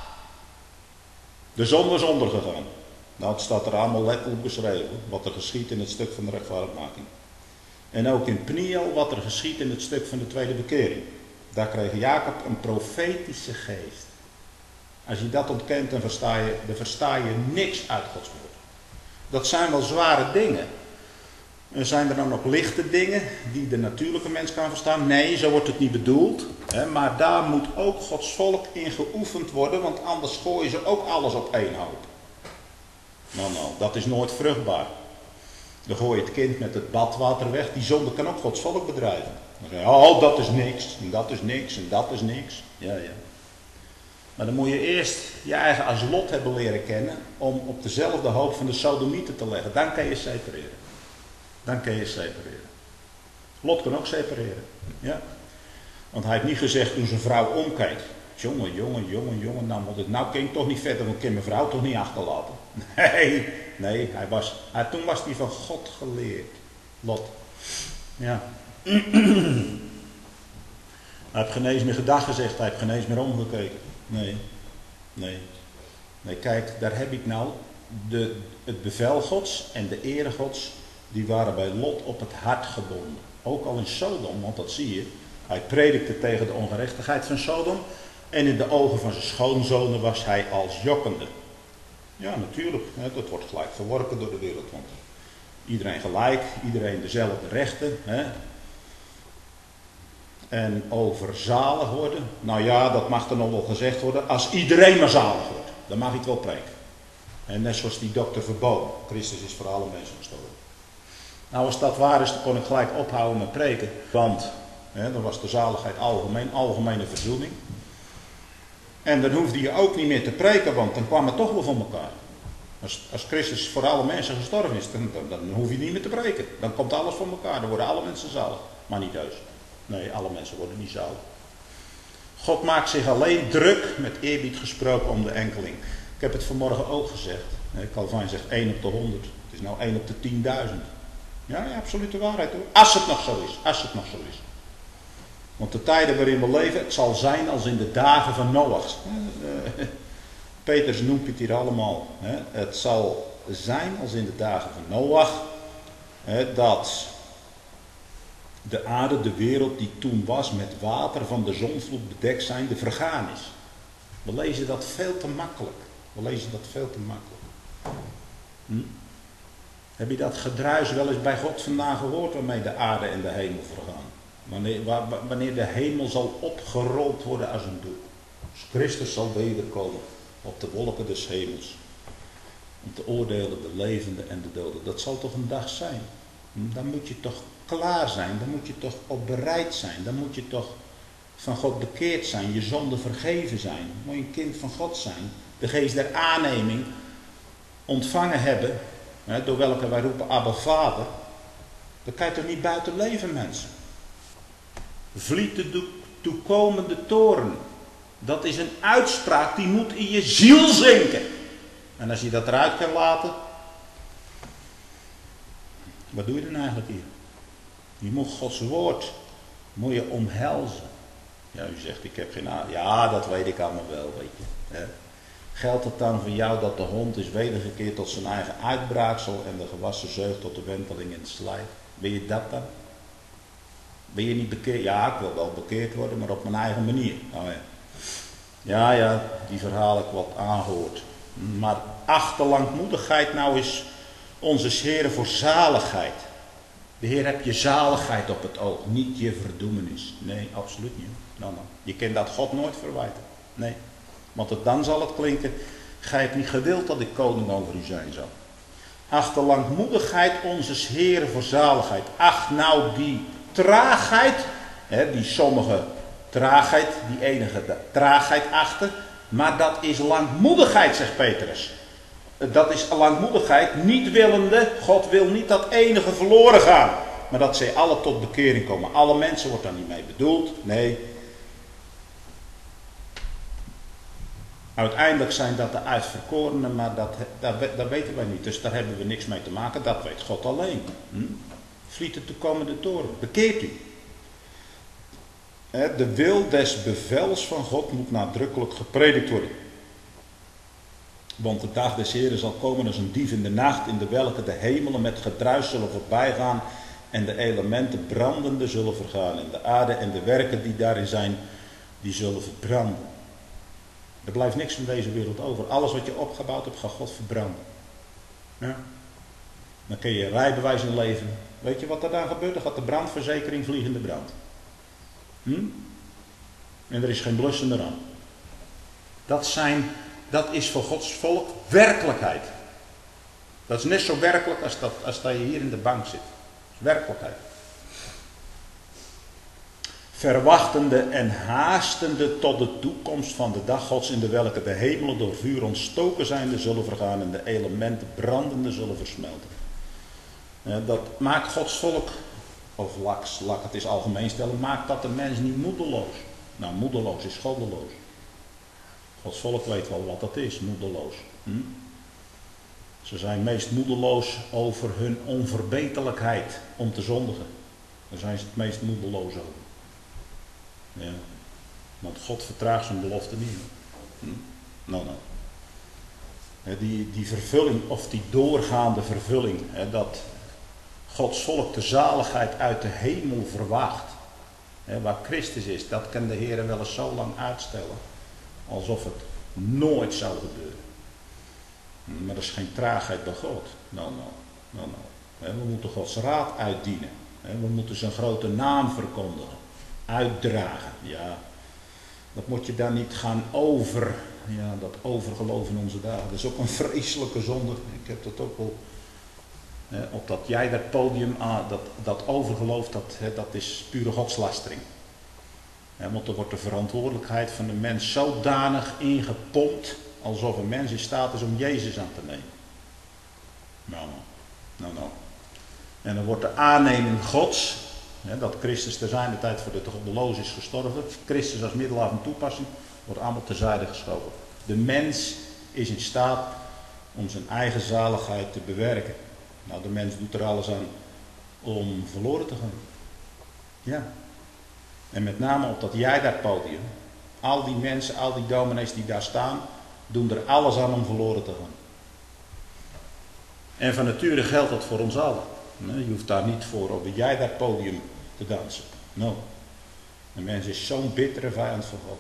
De zon was ondergegaan. Nou, het staat er allemaal letterlijk beschreven, wat er geschiet in het stuk van de rechtvaardigmaking. En ook in Pniel, wat er geschiet in het stuk van de tweede bekering. Daar kreeg Jacob een profetische geest. Als je dat ontkent, dan versta je, dan versta je niks uit Gods woord. Dat zijn wel zware dingen. En zijn er dan ook lichte dingen die de natuurlijke mens kan verstaan? Nee, zo wordt het niet bedoeld. Hè, maar daar moet ook Gods volk in geoefend worden, want anders gooien ze ook alles op één hoop. Nou, nou, dat is nooit vruchtbaar. Dan gooi je het kind met het badwater weg. Die zonde kan ook Gods volk bedrijven. Dan zeg je, oh, dat is niks, en dat is niks, en dat is niks. Ja, ja. Maar dan moet je eerst je eigen als lot hebben leren kennen, om op dezelfde hoop van de sodomieten te leggen. Dan kan je separeren. Dan kan je separeren. Lot kan ook separeren. Ja. Want hij heeft niet gezegd toen zijn vrouw omkeek. Jongen, jongen, jongen, jongen, nou moet ik, nou kan ik toch niet verder, want ik kan mijn vrouw toch niet achterlaten. Nee, nee, hij was, hij, toen was hij van God geleerd. Lot. Ja. Hij heeft geen eens meer gedag gezegd, hij heeft geen eens meer omgekeken. Nee, nee. Nee, kijk, daar heb ik nou de, het bevel Gods en de ere Gods, die waren bij Lot op het hart gebonden. Ook al in Sodom, want dat zie je. Hij predikte tegen de ongerechtigheid van Sodom. En in de ogen van zijn schoonzonen was hij als jokkende. Ja, natuurlijk. Hè, dat wordt gelijk verworpen door de wereld. Want iedereen gelijk, iedereen dezelfde rechten. Hè. En over zalig worden. Nou ja, dat mag er nog wel gezegd worden. Als iedereen maar zalig wordt, dan mag ik het wel preken. En net zoals die dokter verboden. Christus is voor alle mensen gestorven. Nou, als dat waar is, dan kon ik gelijk ophouden met preken. Want hè, dan was de zaligheid algemeen, algemene verzoening. En dan hoefde je ook niet meer te preken, want dan kwam het toch wel van elkaar. Als, als Christus voor alle mensen gestorven is, dan, dan, dan hoef je niet meer te preken. Dan komt alles van elkaar, dan worden alle mensen zalig. Maar niet heus. Nee, alle mensen worden niet zalig. God maakt zich alleen druk, met eerbied gesproken, om de enkeling. Ik heb het vanmorgen ook gezegd. Calvijn zegt één op de honderd. Het is nou één op de tienduizend. Ja, ja, absolute waarheid hoor. Als het nog zo is. Als het nog zo is. Want de tijden waarin we leven, het zal zijn als in de dagen van Noach. Petrus noemt het hier allemaal. Het zal zijn als in de dagen van Noach. Dat de aarde, de wereld die toen was met water van de zonvloed bedekt zijnde vergaan is. We lezen dat veel te makkelijk. We lezen dat veel te makkelijk. Hm? Heb je dat gedruis wel eens bij God vandaan gehoord waarmee de aarde en de hemel vergaan? Wanneer, wanneer de hemel zal opgerold worden als een doek. Dus Christus zal wederkomen op de wolken des hemels. Om te oordelen de levenden en de doden. Dat zal toch een dag zijn. Dan moet je toch klaar zijn. Dan moet je toch op bereid zijn. Dan moet je toch van God bekeerd zijn. Je zonde vergeven zijn. Dan moet je een kind van God zijn. De geest der aanneming ontvangen hebben. Hè, door welke wij roepen Abba Vader. Dan kan je toch niet buiten leven, mensen. Vliet de toekomende toren. Dat is een uitspraak die moet in je ziel zinken. En als je dat eruit kan laten. Wat doe je dan eigenlijk hier? Je moet Gods woord moet je omhelzen. Ja, u zegt ik heb geen aan. Ja, dat weet ik allemaal wel, weet je. Hè? Geldt het dan voor jou dat de hond is wedergekeerd tot zijn eigen uitbraaksel en de gewassen zeug tot de wenteling in het slijt? Ben je dat dan? Ben je niet bekeerd? Ja, ik wil wel bekeerd worden, maar op mijn eigen manier. Oh ja. Ja, ja, die verhaal ik wat aangehoord. Maar achter langmoedigheid nou is onze Heer voor zaligheid. De Heer heb je zaligheid op het oog, niet je verdoemenis. Nee, absoluut niet. Nou, nou. Je kent dat God nooit verwijten. Nee. Want het, dan zal het klinken, gij hebt niet gewild dat ik koning over u zijn zal. Achter langmoedigheid onze Heer voor zaligheid. Ach nou die traagheid, hè, die sommige traagheid, die enige traagheid achter, maar dat is langmoedigheid, zegt Petrus. Dat is langmoedigheid, niet willende, God wil niet dat enige verloren gaan, maar dat zij alle tot bekering komen. Alle mensen wordt daar niet mee bedoeld, nee. Uiteindelijk zijn dat de uitverkorenen, maar dat, dat, dat weten wij niet. Dus daar hebben we niks mee te maken. Dat weet God alleen. Hm? Vliet de toekomende toren. Bekeert u. De wil des bevels van God moet nadrukkelijk gepredikt worden. Want de dag des Heren zal komen als een dief in de nacht, in de welke de hemelen met gedruis zullen voorbijgaan en de elementen brandende zullen vergaan. En de aarde en de werken die daarin zijn, die zullen verbranden. Er blijft niks van deze wereld over. Alles wat je opgebouwd hebt, gaat God verbranden. Ja. Dan kun je rijbewijs inleveren. Weet je wat er dan gebeurt? Dan gaat de brandverzekering vliegende brand. Hm? En er is geen blussen meer aan. Dat, zijn, dat is voor Gods volk werkelijkheid. Dat is net zo werkelijk als dat, als dat je hier in de bank zit. Dat is werkelijkheid. Verwachtende en haastende tot de toekomst van de dag Gods, in de welke de hemelen door vuur ontstoken zijnde zullen vergaan en de elementen brandende zullen versmelten. Dat maakt Gods volk, of laat ik het eens algemeen stellen, maakt dat de mens niet moedeloos. Nou, moedeloos is goddeloos. Gods volk weet wel wat dat is, moedeloos. Hm? Ze zijn meest moedeloos over hun onverbeterlijkheid om te zondigen. Daar zijn ze het meest moedeloos over. Ja, want God vertraagt zijn belofte niet. Hm? Nou, nou. Die, die vervulling, of die doorgaande vervulling, hè, dat Gods volk de zaligheid uit de hemel verwacht, hè, waar Christus is, dat kan de Heer wel eens zo lang uitstellen, alsof het nooit zou gebeuren. Maar dat is geen traagheid bij God. Nou, nou, nou, nou. Hè, we moeten Gods raad uitdienen. Hè, we moeten zijn grote naam verkondigen. Uitdragen, ja. Dat moet je dan niet gaan over, ja, dat overgeloof in onze dagen. Dat is ook een vreselijke zonde. Ik heb dat ook wel, hè, op dat jij dat podium, ah, dat, dat overgeloof, dat, hè, dat is pure godslastering. Hè, want er wordt de verantwoordelijkheid van de mens zodanig ingepompt, alsof een mens in staat is om Jezus aan te nemen. Nou, nou, nou. En dan wordt de aanneming Gods, ja, dat Christus ter zijner tijd voor de goddeloos is gestorven, Christus als middelaar van toepassing, wordt allemaal terzijde geschoven. De mens is in staat om zijn eigen zaligheid te bewerken. Nou, de mens doet er alles aan om verloren te gaan. Ja. En met name op dat jij daar podium, al die mensen, al die dominees die daar staan, doen er alles aan om verloren te gaan. En van nature geldt dat voor ons allen. Je hoeft daar niet voor op het jij daar podium te dansen. No. De mens is zo'n bittere vijand van God.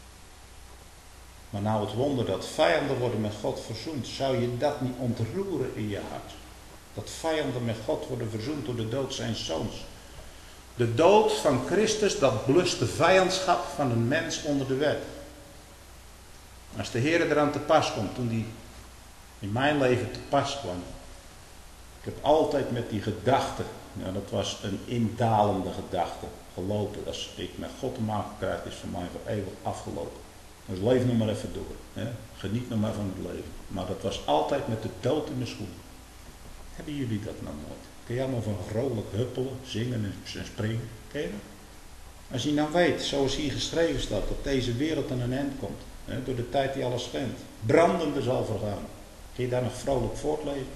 Maar nou het wonder dat vijanden worden met God verzoend. Zou je dat niet ontroeren in je hart? Dat vijanden met God worden verzoend door de dood zijn zoons. De dood van Christus, dat blust de vijandschap van een mens onder de wet. Als de Heer eraan te pas komt, toen die in mijn leven te pas kwam. Ik heb altijd met die gedachte, ja, dat was een indalende gedachte, gelopen. Als ik met God te maken krijg, is voor mij voor eeuwig afgelopen. Dus leef nog maar even door. Hè? Geniet nog maar van het leven. Maar dat was altijd met de dood in de schoenen. Hebben jullie dat nou nooit? Kun je allemaal van vrolijk huppelen, zingen en springen? Ken je dat? Als je nou weet, zoals hier geschreven staat, dat deze wereld aan een eind komt. Hè, door de tijd die alles schendt. Brandende zal vergaan. Kun je daar nog vrolijk voortleven?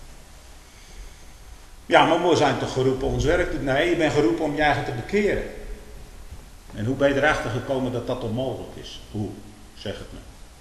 Ja, maar we zijn toch geroepen ons werk te doen? Nee, je bent geroepen om je eigen te bekeren. En hoe ben je erachter gekomen dat dat onmogelijk is? Hoe? Zeg het me.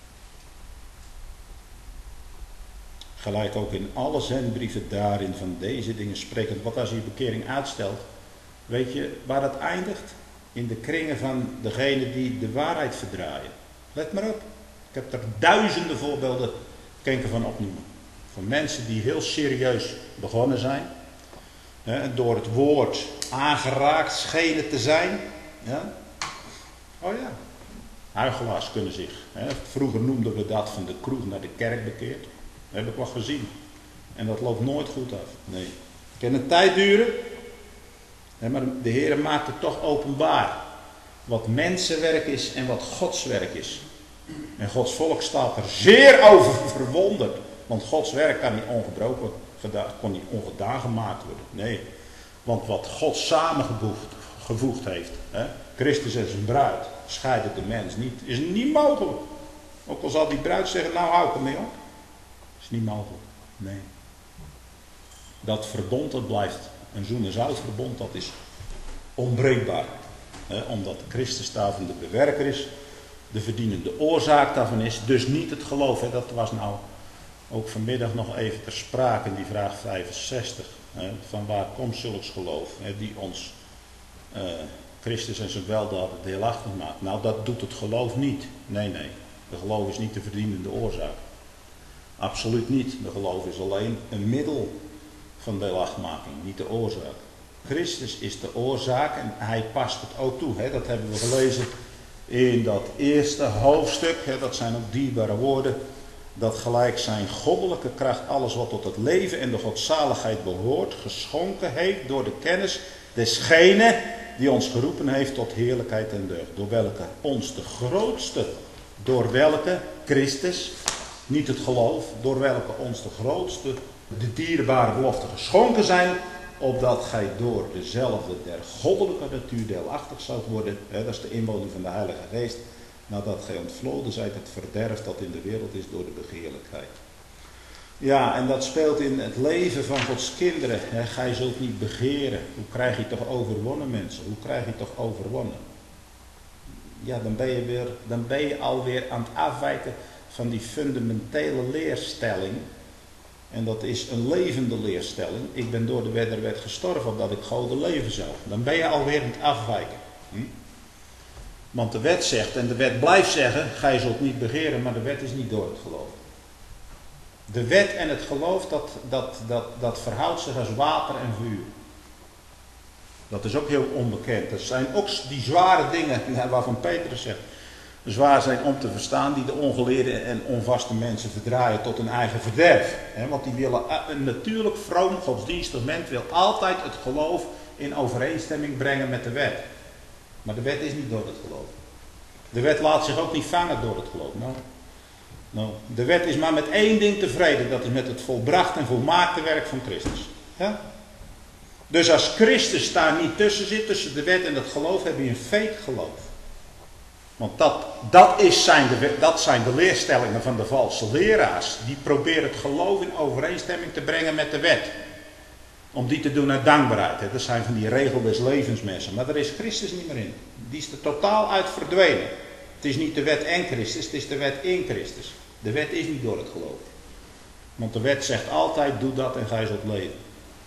Gelijk ook in alle zendbrieven daarin van deze dingen sprekend. Wat als je je bekering uitstelt, weet je waar dat eindigt? In de kringen van degenen die de waarheid verdraaien. Let maar op. Ik heb er duizenden voorbeelden kenken van opnoemen. Van mensen die heel serieus begonnen zijn. Hè, door het woord aangeraakt schenen te zijn. Ja. Oh ja. Huichelaars kunnen zich. Hè, vroeger noemden we dat van de kroeg naar de kerk bekeerd. Dat heb ik wel gezien. En dat loopt nooit goed af. Nee. Het kan een tijd duren. Maar de Heer maakt het toch openbaar. Wat mensenwerk is en wat Gods werk is. En Gods volk staat er zeer over verwonderd. Want Gods werk kan niet ongebroken, kon niet ongedaan gemaakt worden. Nee. Want wat God samengevoegd heeft. Hè, Christus en zijn bruid. Scheidt de mens niet. Is niet mogelijk. Ook al zal die bruid zeggen, nou hou ik ermee op. Is niet mogelijk. Nee. Dat verbond, dat blijft een zoen- en zoutverbond, dat is onbreekbaar. He, omdat Christus daarvan de bewerker is, de verdienende oorzaak daarvan is, dus niet het geloof. He, dat was nou ook vanmiddag nog even ter sprake in die vraag vijfenzestig. He, van waar komt zulks geloof, he, die ons uh, Christus en zijn weldaden deelachtig maakt. Nou, dat doet het geloof niet. Nee, nee. De geloof is niet de verdienende oorzaak. Absoluut niet. De geloof is alleen een middel van deelachtigmaking, niet de oorzaak. Christus is de oorzaak en hij past het ook toe. Hè? Dat hebben we gelezen in dat eerste hoofdstuk. Hè? Dat zijn ook dierbare woorden. Dat gelijk zijn goddelijke kracht alles wat tot het leven en de godzaligheid behoort, geschonken heeft door de kennis desgene die ons geroepen heeft tot heerlijkheid en deugd. Door welke ons de grootste, door welke Christus, niet het geloof, door welke ons de grootste, de dierbare beloften geschonken zijn, opdat gij door dezelfde der goddelijke natuur deelachtig zoudt worden. Hè, dat is de inwoning van de Heilige Geest. Nadat gij ontvloden zijt het verderf dat in de wereld is door de begeerlijkheid. Ja, en dat speelt in het leven van Gods kinderen. Hè, gij zult niet begeren. Hoe krijg je toch overwonnen, mensen? Hoe krijg je toch overwonnen? Ja, dan ben je, weer, dan ben je alweer aan het afwijken van die fundamentele leerstelling. En dat is een levende leerstelling. Ik ben door de wet der wet gestorven opdat ik goden leven zou. Dan ben je alweer aan het afwijken. Hm? Want de wet zegt, en de wet blijft zeggen, gij zult niet begeren, maar de wet is niet door het geloof. De wet en het geloof, dat, dat, dat, dat verhoudt zich als water en vuur. Dat is ook heel onbekend. Dat zijn ook die zware dingen waarvan Petrus zegt, zwaar zijn om te verstaan, die de ongeleerde en onvaste mensen verdraaien tot hun eigen verderf. Want die willen, een natuurlijk vroom godsdienstig mens wil altijd het geloof in overeenstemming brengen met de wet. Maar de wet is niet door het geloof. De wet laat zich ook niet vangen door het geloof. Nou, nou, de wet is maar met één ding tevreden. Dat is met het volbracht en volmaakte werk van Christus. Ja? Dus als Christus daar niet tussen zit, tussen de wet en het geloof, heb je een fake geloof. Want dat, dat, is zijn de, dat zijn de leerstellingen van de valse leraars. Die proberen het geloof in overeenstemming te brengen met de wet. Om die te doen uit dankbaarheid. Hè. Dat zijn van die regel des levensmensen. Maar daar is Christus niet meer in. Die is er totaal uit verdwenen. Het is niet de wet en Christus, het is de wet in Christus. De wet is niet door het geloof. Want de wet zegt altijd, doe dat en gij zult leven.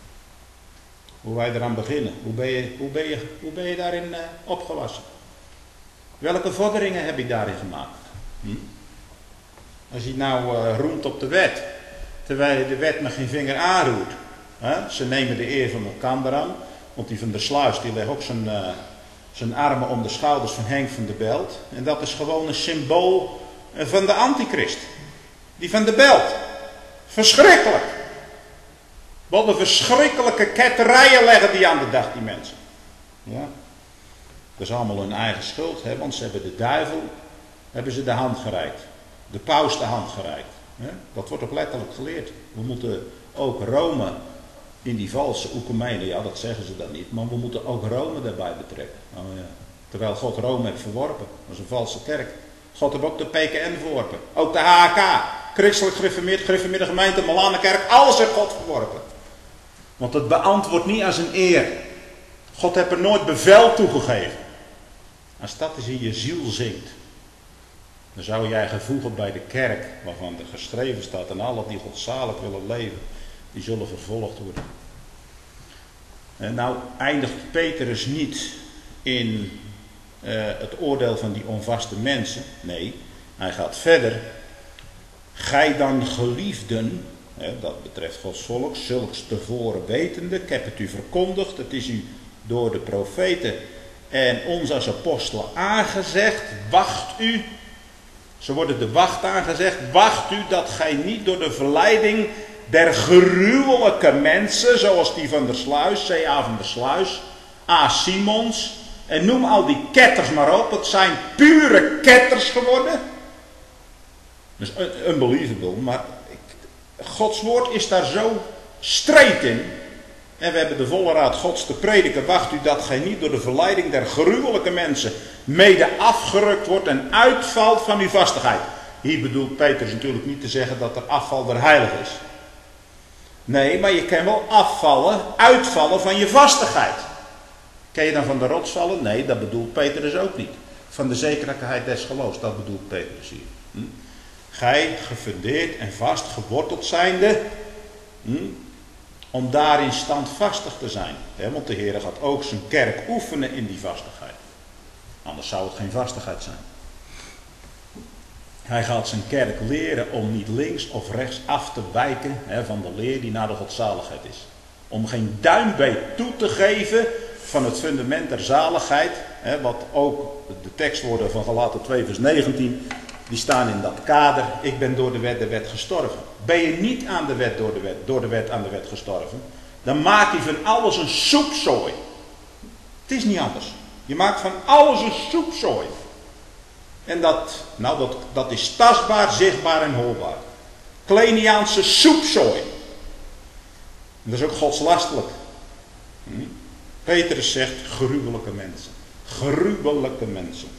Hoe wij eraan beginnen. Hoe ben je, hoe ben je, hoe ben je daarin uh, opgewassen? Welke vorderingen heb ik daarin gemaakt? Hm? Als je nou uh, roemt op de wet, terwijl je de wet met geen vinger aanroert. Hè? Ze nemen de eer van elkaar aan, want die van der Sluis die legt ook zijn, uh, zijn armen om de schouders van Henk van de Belt. En dat is gewoon een symbool uh, van de antichrist. Die van de Belt. Verschrikkelijk. Wat een verschrikkelijke ketterijen leggen die aan de dag, die mensen. Ja. Dat is allemaal hun eigen schuld, hè? Want ze hebben de duivel, hebben ze de hand gereikt. De paus de hand gereikt. Hè? Dat wordt ook letterlijk geleerd. We moeten ook Rome in die valse oekumene, ja dat zeggen ze dan niet, maar we moeten ook Rome daarbij betrekken. Oh, ja. Terwijl God Rome heeft verworpen, dat is een valse kerk. God heeft ook de P K N verworpen, ook de H K, christelijk gereformeerd, gereformeerde gemeente, Malanenkerk, alles heeft God verworpen. Want het beantwoordt niet als een eer. God heeft er nooit bevel toegegeven. Als dat eens in je ziel zinkt, dan zou jij gevoegen bij de kerk, waarvan er geschreven staat, en alle die godzalig willen leven, die zullen vervolgd worden. En nou eindigt Petrus niet in uh, het oordeel van die onvaste mensen. Nee, hij gaat verder. Gij dan geliefden, hè, dat betreft Gods volk, zulks tevoren wetende, ik heb het u verkondigd, het is u door de profeten en ons als apostelen aangezegd, wacht u, ze worden de wacht aangezegd, wacht u dat gij niet door de verleiding der gruwelijke mensen, zoals die van der Sluis, C A van der Sluis, A. Simons. En noem al die ketters maar op. Het zijn pure ketters geworden. Dat is unbelievable. Maar Gods woord is daar zo straight in. En we hebben de volle raad Gods te prediken. Wacht u dat gij niet door de verleiding der gruwelijke mensen mede afgerukt wordt en uitvalt van uw vastigheid. Hier bedoelt Petrus natuurlijk niet te zeggen dat er afval der heilig is. Nee, maar je kan wel afvallen, uitvallen van je vastigheid. Kan je dan van de rots vallen? Nee, dat bedoelt Petrus ook niet. Van de zekerheid des geloofs, dat bedoelt Petrus hier. Hm? Gij gefundeerd en vast geworteld zijnde, hm? om daarin standvastig te zijn. He, want de Heer gaat ook zijn kerk oefenen in die vastigheid. Anders zou het geen vastigheid zijn. Hij gaat zijn kerk leren om niet links of rechts af te wijken he, van de leer die naar de godzaligheid is. Om geen duimbeet toe te geven van het fundament der zaligheid. He, wat ook de tekstwoorden van Galaten twee vers negentien, die staan in dat kader. Ik ben door de wet de wet gestorven. Ben je niet aan de wet door de wet, door de wet aan de wet gestorven, dan maak je van alles een soepzooi. Het is niet anders. Je maakt van alles een soepzooi. En dat, nou dat, dat is tastbaar, zichtbaar en hoorbaar. Kleiniaanse soepzooi. En dat is ook godslastelijk. Hm? Petrus zegt gruwelijke mensen. Gruwelijke mensen.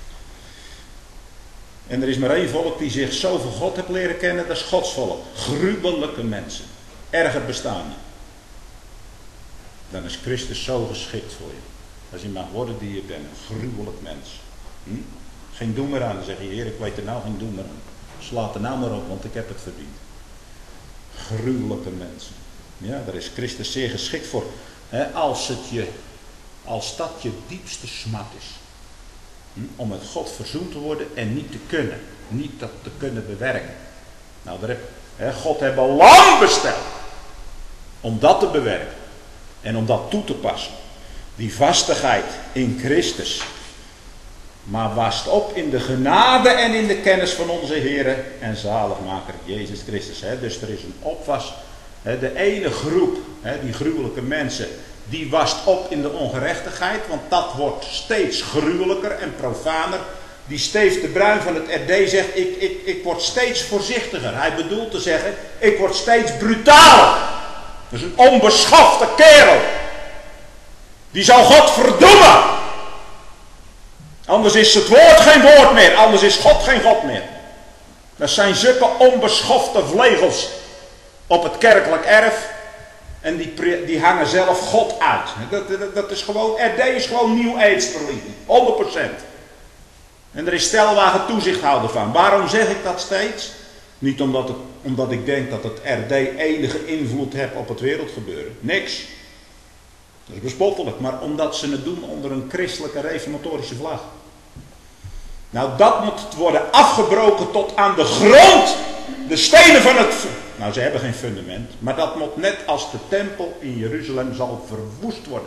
En er is maar één volk die zich zo voor God heeft leren kennen, dat is Gods volk. Gruwelijke mensen. Erger bestaan niet. Dan is Christus zo geschikt voor je. Als je mag worden die je bent. Een gruwelijk mens. Hm? Geen doen meer aan. Dan zeg je, Heer, ik weet er nou geen doen meer aan. Slaat er nou maar op, want ik heb het verdiend. Gruwelijke mensen. Ja, daar is Christus zeer geschikt voor. He, als, het je, als dat je diepste smart is. Hm? Om met God verzoend te worden en niet te kunnen. Niet dat te kunnen bewerken. Nou, daar heb, he, God heeft al lang besteld. Om dat te bewerken. En om dat toe te passen. Die vastigheid in Christus. Maar wast op in de genade en in de kennis van onze Heer en zaligmaker Jezus Christus. He, dus er is een opwas. He, de ene groep, he, die gruwelijke mensen, die wast op in de ongerechtigheid. Want dat wordt steeds gruwelijker en profaner. Die Steef de Bruin van het R D zegt, ik, ik, ik word steeds voorzichtiger. Hij bedoelt te zeggen, ik word steeds brutaler. Dat is een onbeschofte kerel. Die zal God verdoemen. Anders is het woord geen woord meer. Anders is God geen God meer. Dat zijn zulke onbeschofte vlegels op het kerkelijk erf. En die, die hangen zelf God uit. Dat, dat, dat is gewoon, R D is gewoon nieuw aidsverlichting. honderd procent. En er is stelwagen toezichthouder van. Waarom zeg ik dat steeds? Niet omdat, het, omdat ik denk dat het R D enige invloed heeft op het wereldgebeuren. Niks. Dat is bespottelijk. Maar omdat ze het doen onder een christelijke reformatorische vlag. Nou, dat moet worden afgebroken tot aan de grond. De stenen van het... Nou, ze hebben geen fundament. Maar dat moet net als de tempel in Jeruzalem zal verwoest worden.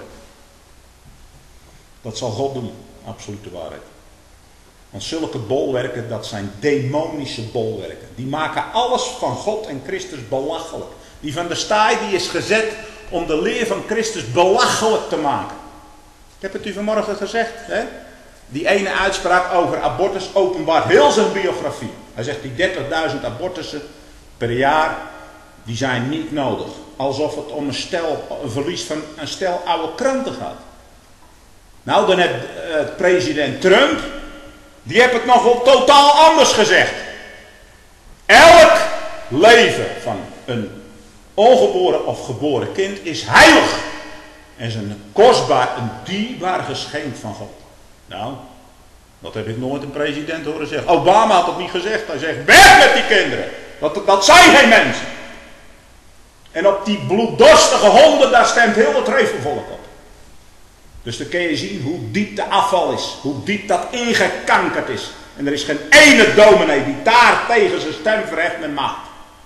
Dat zal God doen. Absolute waarheid. Want zulke bolwerken, dat zijn demonische bolwerken. Die maken alles van God en Christus belachelijk. Die van der Staaij, die is gezet om de leer van Christus belachelijk te maken. Ik heb het u vanmorgen gezegd. Hè? Die ene uitspraak over abortus openbaart heel zijn biografie. Hij zegt die dertigduizend abortussen per jaar, die zijn niet nodig. Alsof het om een, stel, een verlies van een stel oude kranten gaat. Nou, dan heeft uh, president Trump, die heeft het nog wel totaal anders gezegd. Elk leven van een ongeboren of geboren kind is heilig. En is een kostbaar, een dierbaar geschenk van God. Nou, dat heb ik nooit een president horen zeggen. Obama had het niet gezegd. Hij zegt, weg met die kinderen. Dat, dat zijn geen mensen. En op die bloeddorstige honden, daar stemt heel het revelvolk op. Dus dan kun je zien hoe diep de afval is. Hoe diep dat ingekankerd is. En er is geen ene dominee die daar tegen zijn stem verheft met macht.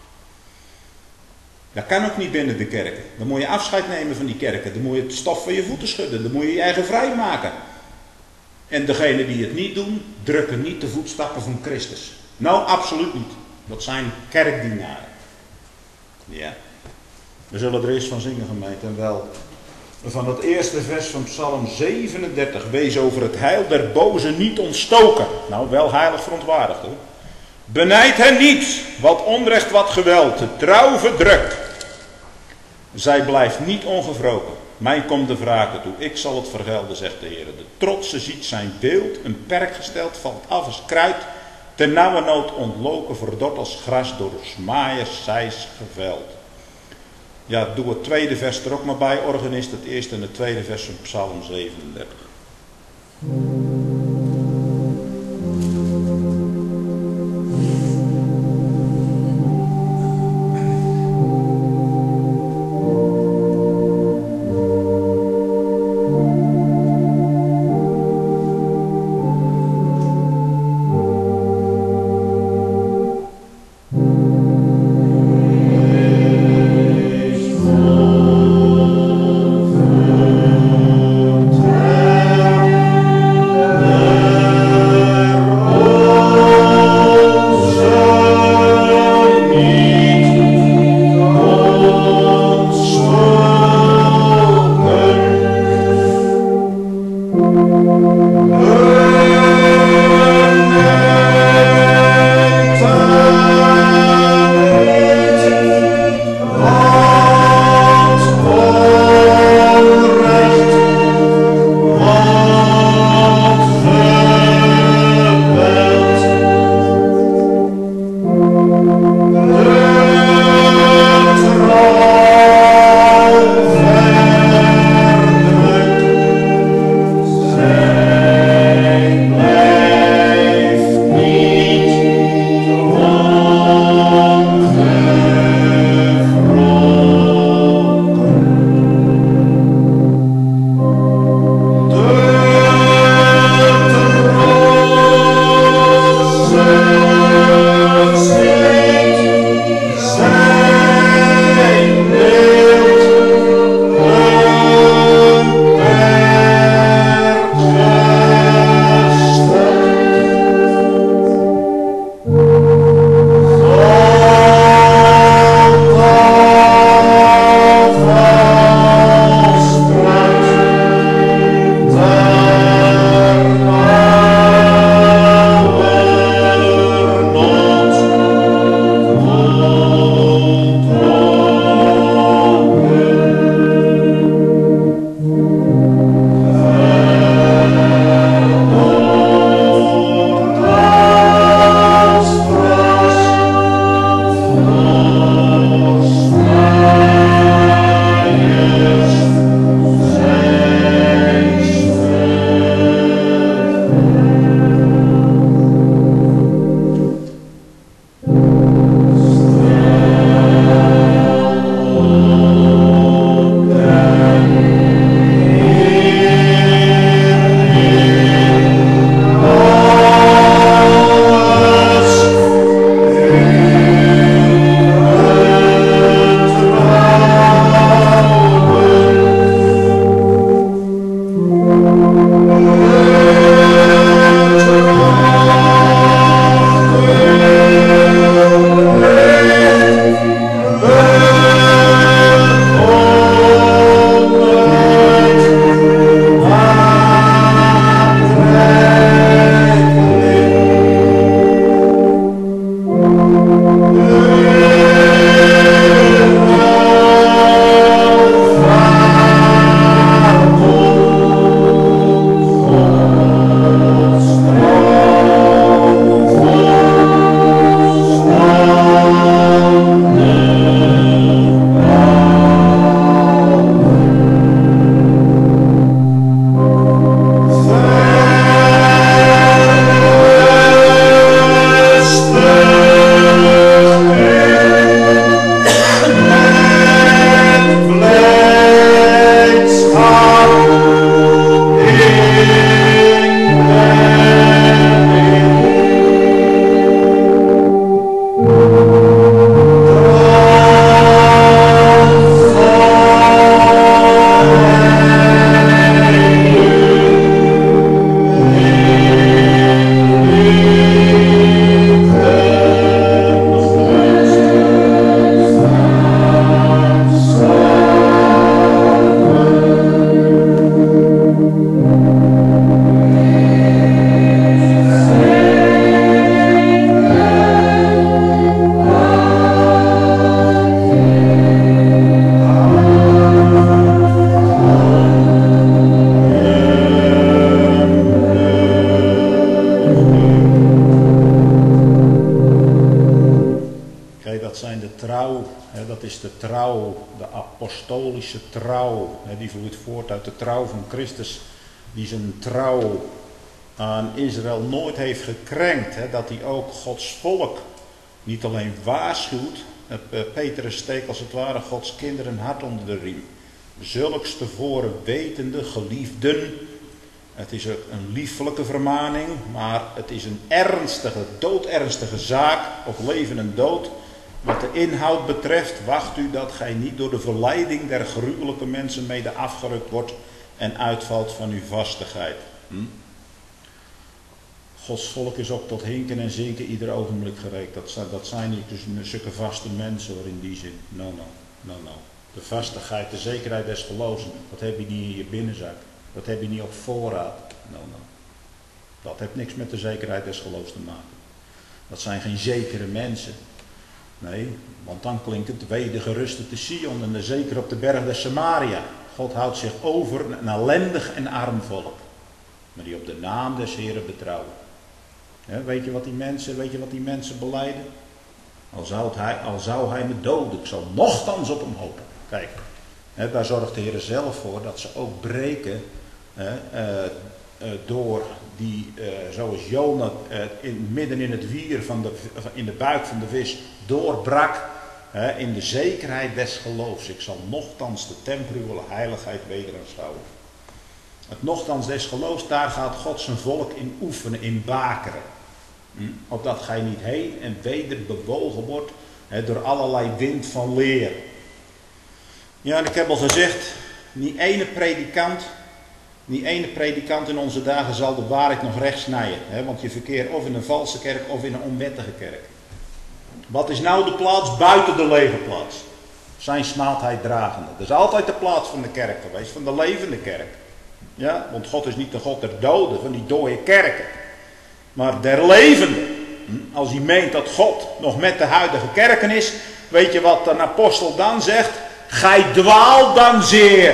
Dat kan ook niet binnen de kerken. Dan moet je afscheid nemen van die kerken. Dan moet je het stof van je voeten schudden. Dan moet je je eigen vrij maken. En degenen die het niet doen, drukken niet de voetstappen van Christus. Nou, absoluut niet. Dat zijn kerkdienaren. Ja. We zullen er eerst van zingen, gemeente. En wel van het eerste vers van Psalm zevenendertig. Wees over het heil der bozen niet ontstoken. Nou, wel heilig verontwaardigd hoor. Benijd hen niet, wat onrecht, wat geweld, de trouw verdrukt. Zij blijft niet ongevroken. Mij komt de wraken toe, ik zal het vergelden, zegt de Heer. De trotse ziet zijn beeld, een perk gesteld, valt af als kruid. Ter nauwe nood ontloken, verdord als gras, door smaaiers zijs geveld. Ja, doe het tweede vers er ook maar bij, organist, het eerste en het tweede vers van Psalm zevenendertig. Yeah. apostolische trouw. Die vloeit voort uit de trouw van Christus. Die zijn trouw aan Israël nooit heeft gekrenkt. Dat hij ook Gods volk niet alleen waarschuwt. Petrus steekt als het ware Gods kinderen hard onder de riem. Zulks tevoren wetende, geliefden. Het is ook een liefelijke vermaning, maar het is een ernstige, doodernstige zaak op leven en dood. Wat de inhoud betreft, wacht u dat gij niet door de verleiding der gruwelijke mensen mede afgerukt wordt en uitvalt van uw vastigheid. Hm? Gods volk is ook tot hinken en zinken ieder ogenblik gereed. Dat zijn, dat zijn niet dus zulke vaste mensen hoor in die zin. No, no, no, no. De vastigheid, de zekerheid des geloofs, dat heb je niet in je binnenzak. Dat heb je niet op voorraad. No, no. Dat heeft niks met de zekerheid des geloofs te maken. Dat zijn geen zekere mensen. Nee, want dan klinkt het wee de geruste te Sion en de zeker op de berg des Samaria. God houdt zich over een ellendig en arm volk. Maar die op de naam des Heren betrouwen. He, weet je wat die mensen, weet je wat die mensen belijden? Al zou, hij, al zou hij me doden, ik zal nochtans op hem hopen. Kijk, he, daar zorgt de Heer zelf voor dat ze ook breken he, uh, uh, door die, uh, zoals Jona uh, in, midden in het wier van de, in de buik van de vis doorbrak he, in de zekerheid des geloofs. Ik zal nochtans de temporeule heiligheid weder aanschouwen. Het nochtans des geloofs, daar gaat God zijn volk in oefenen, in bakeren. Hm? Opdat gij niet heen en weder bewogen wordt he, door allerlei wind van leer. Ja, en ik heb al gezegd, niet ene predikant, niet ene predikant in onze dagen zal de waarheid nog recht snijden. Hè, want je verkeert of in een valse kerk of in een onwettige kerk. Wat is nou de plaats buiten de legerplaats? Zijn smaadheid dragende. Dat is altijd de plaats van de kerk geweest, van de levende kerk. Ja, want God is niet de God der doden, van die dode kerken. Maar der levende. Als hij meent dat God nog met de huidige kerken is, weet je wat een apostel dan zegt? Gij dwaalt dan zeer.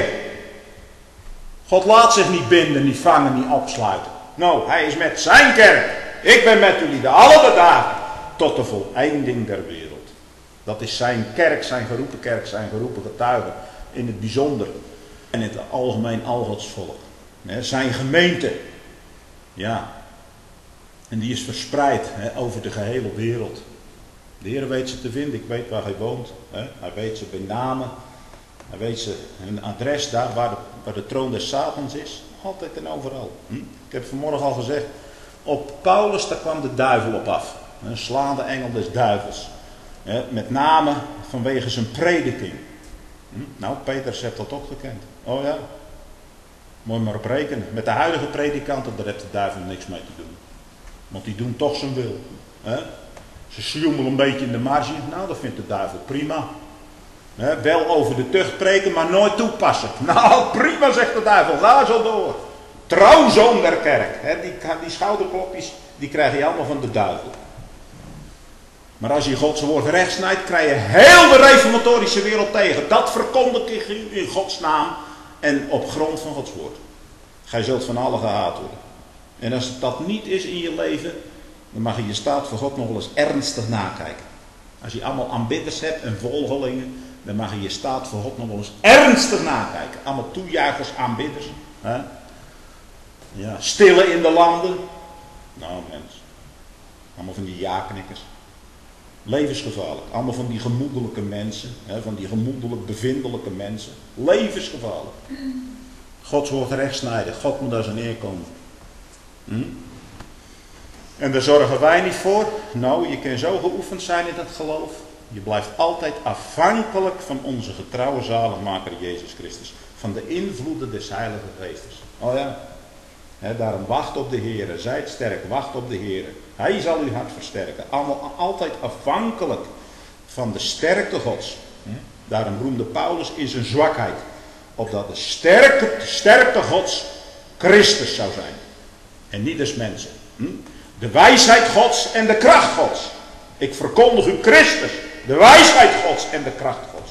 God laat zich niet binden, niet vangen, niet opsluiten. Nou, hij is met zijn kerk. Ik ben met jullie de alle dagen tot de voleinding der wereld. Dat is zijn kerk, zijn geroepen kerk, zijn geroepen getuigen. In het bijzonder. En in het algemeen al Gods volk. Zijn gemeente. Ja. En die is verspreid he, over de gehele wereld. De Heer weet ze te vinden. Ik weet waar hij woont. He. Hij weet ze bij namen. Hij weet ze een adres daar waar de, waar de troon des Satans is. Altijd en overal. Hm? Ik heb vanmorgen al gezegd. Op Paulus daar kwam de duivel op af. Een slaande engel des duivels. He. Met name vanwege zijn prediking. Hm? Nou, Petrus heeft dat ook gekend. Oh ja. Moet je maar op rekenen. Met de huidige predikanten, daar heeft de duivel niks mee te doen. Want die doen toch zijn wil. He? Ze sjoemelen een beetje in de marge. Nou, dat vindt de duivel prima. He? Wel over de tucht preken, maar nooit toepassen. Nou, prima, zegt de duivel. Ga zo door. Trouwzoon der kerk. He? Die, die schouderklopjes, die krijg je allemaal van de duivel. Maar als je Gods woord recht snijdt, krijg je heel de reformatorische wereld tegen. Dat verkondig ik in Gods naam. En op grond van Gods woord. Gij zult van allen gehaat worden. En als dat niet is in je leven, dan mag je je staat voor God nog wel eens ernstig nakijken. Als je allemaal aanbidders hebt en volgelingen, dan mag je je staat voor God nog wel eens ernstig nakijken. Allemaal toejuichers, aanbidders. Hè? Ja, stille in de landen. Nou mens. Allemaal van die ja-knikkers. Levensgevaarlijk. Allemaal van die gemoedelijke mensen. Hè, van die gemoedelijk bevindelijke mensen. Levensgevaarlijk. Gods woord recht snijden. God moet daar zijn eer komen. Hm? En daar zorgen wij niet voor. Nou, je kan zo geoefend zijn in dat geloof. Je blijft altijd afhankelijk van onze getrouwe zaligmaker Jezus Christus. Van de invloeden des Heilige Geestes. Oh ja. He, daarom wacht op de Heer. Zijt sterk, wacht op de Heer. Hij zal uw hart versterken. Allemaal, altijd afhankelijk van de sterkte Gods. Hm? Daarom roemde Paulus in zijn zwakheid. Opdat de sterkte, de sterkte Gods Christus zou zijn. En niet des mensen. Hm? De wijsheid Gods en de kracht Gods. Ik verkondig u Christus. De wijsheid Gods en de kracht Gods.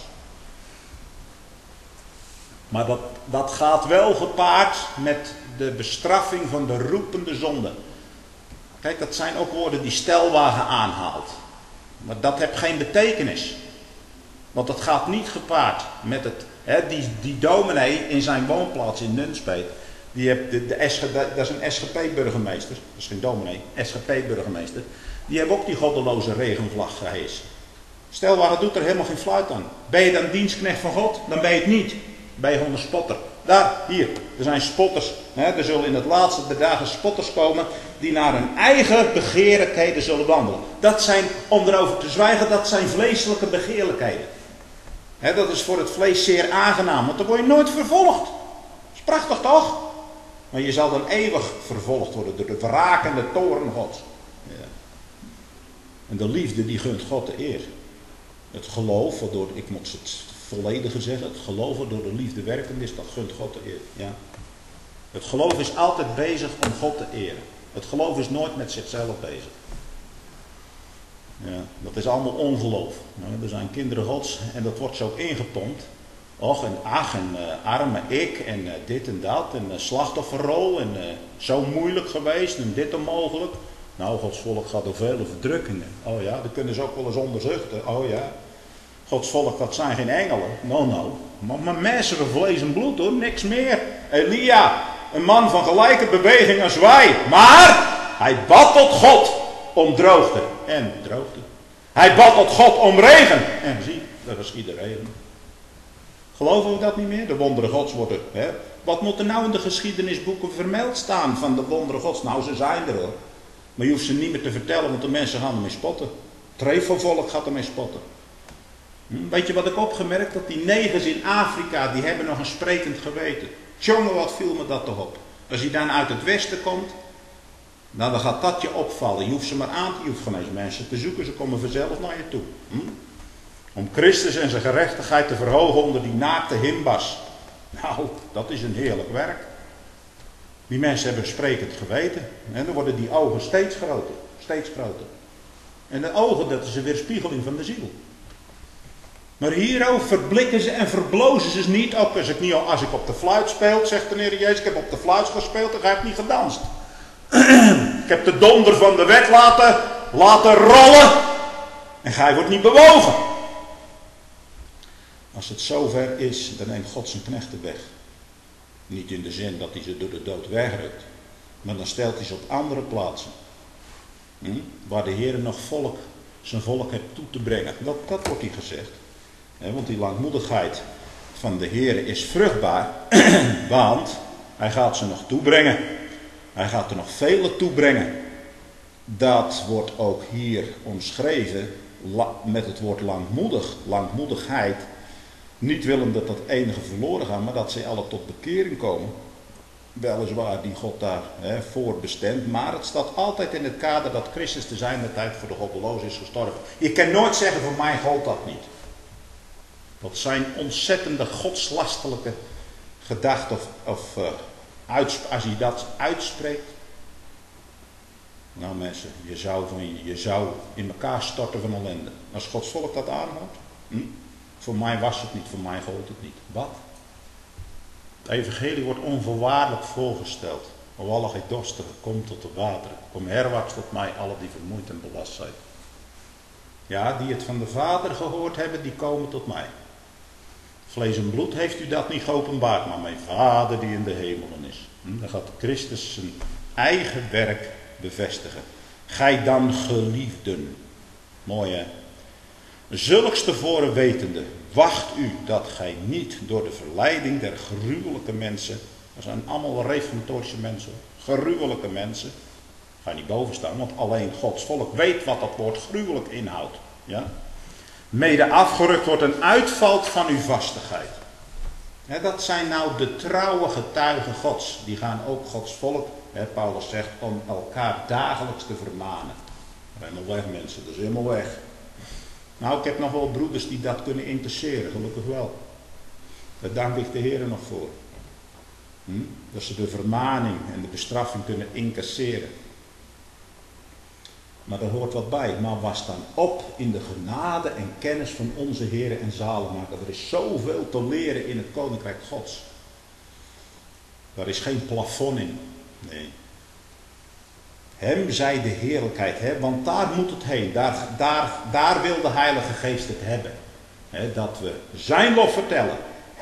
Maar dat, dat gaat wel gepaard met de bestraffing van de roepende zonde. Kijk, dat zijn ook woorden die Stelwagen aanhaalt. Maar dat heeft geen betekenis. Want dat gaat niet gepaard met het He, die, die dominee in zijn woonplaats in Nunspeet, die heeft de, de S G, dat is een S G P-burgemeester, dat is geen dominee, S G P-burgemeester, die heeft ook die goddeloze regenvlag gehesen. Stel, waar het doet er helemaal geen fluit aan. Ben je dan dienstknecht van God? Dan ben je het niet. Ben je gewoon een spotter. Daar, hier, er zijn spotters. He, er zullen in het laatste der dagen spotters komen die naar hun eigen begeerlijkheden zullen wandelen. Dat zijn, om erover te zwijgen, dat zijn vleeselijke begeerlijkheden. He, dat is voor het vlees zeer aangenaam, want dan word je nooit vervolgd. Dat is prachtig toch? Maar je zal dan eeuwig vervolgd worden door de wrakende toorn Gods. Ja. En de liefde die gunt God de eer. Het geloof, waardoor, ik moet het vollediger zeggen, het geloof waardoor de liefde werkend is, dat gunt God de eer. Ja. Het geloof is altijd bezig om God te eren. Het geloof is nooit met zichzelf bezig. Ja, dat is allemaal ongeloof. Ja, er zijn kinderen Gods en dat wordt zo ingepompt. Och en ach en uh, arme ik en uh, dit en dat en uh, slachtofferrol en uh, zo moeilijk geweest en dit onmogelijk. Nou, Gods volk gaat door vele verdrukkingen. Oh ja, dat kunnen ze ook wel eens onderzuchten. Oh ja, Gods volk, dat zijn geen engelen. No, no. Maar, maar mensen van vlees en bloed hoor, niks meer. Elia, een man van gelijke beweging als wij. Maar hij bad tot God om droogte. En droogte. Hij bad tot God om regen. En zie, dat was iedereen. Geloven we dat niet meer? De wonderen Gods worden. Hè? Wat moet er nou in de geschiedenisboeken vermeld staan van de wonderen Gods? Nou, ze zijn er hoor. Maar je hoeft ze niet meer te vertellen, want de mensen gaan ermee spotten. Het Trefelvolk gaat ermee spotten. Hm? Weet je wat ik opgemerkt? Dat die negers in Afrika, die hebben nog een sprekend geweten. Jongen, wat viel me dat toch op. Als je dan uit het westen komt, nou, dan gaat dat je opvallen. Je hoeft ze maar aan te, je hoeft geen eens mensen te zoeken, ze komen vanzelf naar je toe. Hm? Om Christus en zijn gerechtigheid te verhogen onder die naakte himbas. Nou, dat is een heerlijk werk. Die mensen hebben een sprekend geweten. En dan worden die ogen steeds groter. Steeds groter. En de ogen, dat is een weerspiegeling van de ziel. Maar hierover verblikken ze en verblozen ze niet. Ook als ik, niet, als ik op de fluit speel, zegt de Heer Jezus, ik heb op de fluit gespeeld, dan heb ik niet gedanst. Ik heb de donder van de wet laten, laten rollen. En gij wordt niet bewogen. Als het zover is, dan neemt God zijn knechten weg. Niet in de zin dat hij ze door de dood wegrukt. Maar dan stelt hij ze op andere plaatsen. Hm? Waar de Heer nog volk, zijn volk heeft toe te brengen. Dat, dat wordt hier gezegd. He, want die langmoedigheid van de Heer is vruchtbaar. Want hij gaat ze nog toebrengen. Hij gaat er nog vele toebrengen. Dat wordt ook hier omschreven met het woord langmoedig. Langmoedigheid. Niet willen dat dat enige verloren gaat, maar dat ze alle tot bekering komen. Weliswaar die God daar hè, voor bestemt, maar het staat altijd in het kader dat Christus te zijn de tijd voor de goddelozen is gestorven. Je kan nooit zeggen, voor mij geldt dat niet. Dat zijn ontzettende godslastelijke gedachten of, of uh, uitsp- als je dat uitspreekt. Nou mensen, je zou, van, je zou in elkaar storten van ellende. Als Gods volk dat aanhoudt. Hm? Voor mij was het niet, voor mij gold het niet. Wat? Het evangelie wordt onvoorwaardelijk voorgesteld. O alle gij dorstigen, kom tot de wateren. Kom herwaarts tot mij, alle die vermoeid en belast zijn. Ja, die het van de Vader gehoord hebben, die komen tot mij. Vlees en bloed heeft u dat niet geopenbaard, maar mijn Vader die in de hemelen is. Hm? Dan gaat Christus zijn eigen werk bevestigen. Gij dan geliefden. Mooi hè. Zulks tevoren wetende, wacht u dat gij niet door de verleiding der gruwelijke mensen, dat zijn allemaal reformatorische mensen, gruwelijke mensen, ga je niet boven staan, want alleen Gods volk weet wat dat woord gruwelijk inhoudt. Ja? Mede afgerukt wordt en uitvalt van uw vastigheid. Ja, dat zijn nou de trouwe getuigen Gods, die gaan ook Gods volk, hè, Paulus zegt, om elkaar dagelijks te vermanen. Helemaal weg mensen, dat is helemaal weg. Nou, ik heb nog wel broeders die dat kunnen incasseren, gelukkig wel. Daar dank ik de Heer nog voor. Hm? Dat ze de vermaning en de bestraffing kunnen incasseren. Maar daar hoort wat bij. Maar was dan op in de genade en kennis van onze Heer en Zaligmaker. Er is zoveel te leren in het Koninkrijk Gods. Daar is geen plafond in. Nee. Hem zij de heerlijkheid, hè? Want daar moet het heen. Daar, daar, daar wil de Heilige Geest het hebben. Hè? Dat we zijn lof vertellen.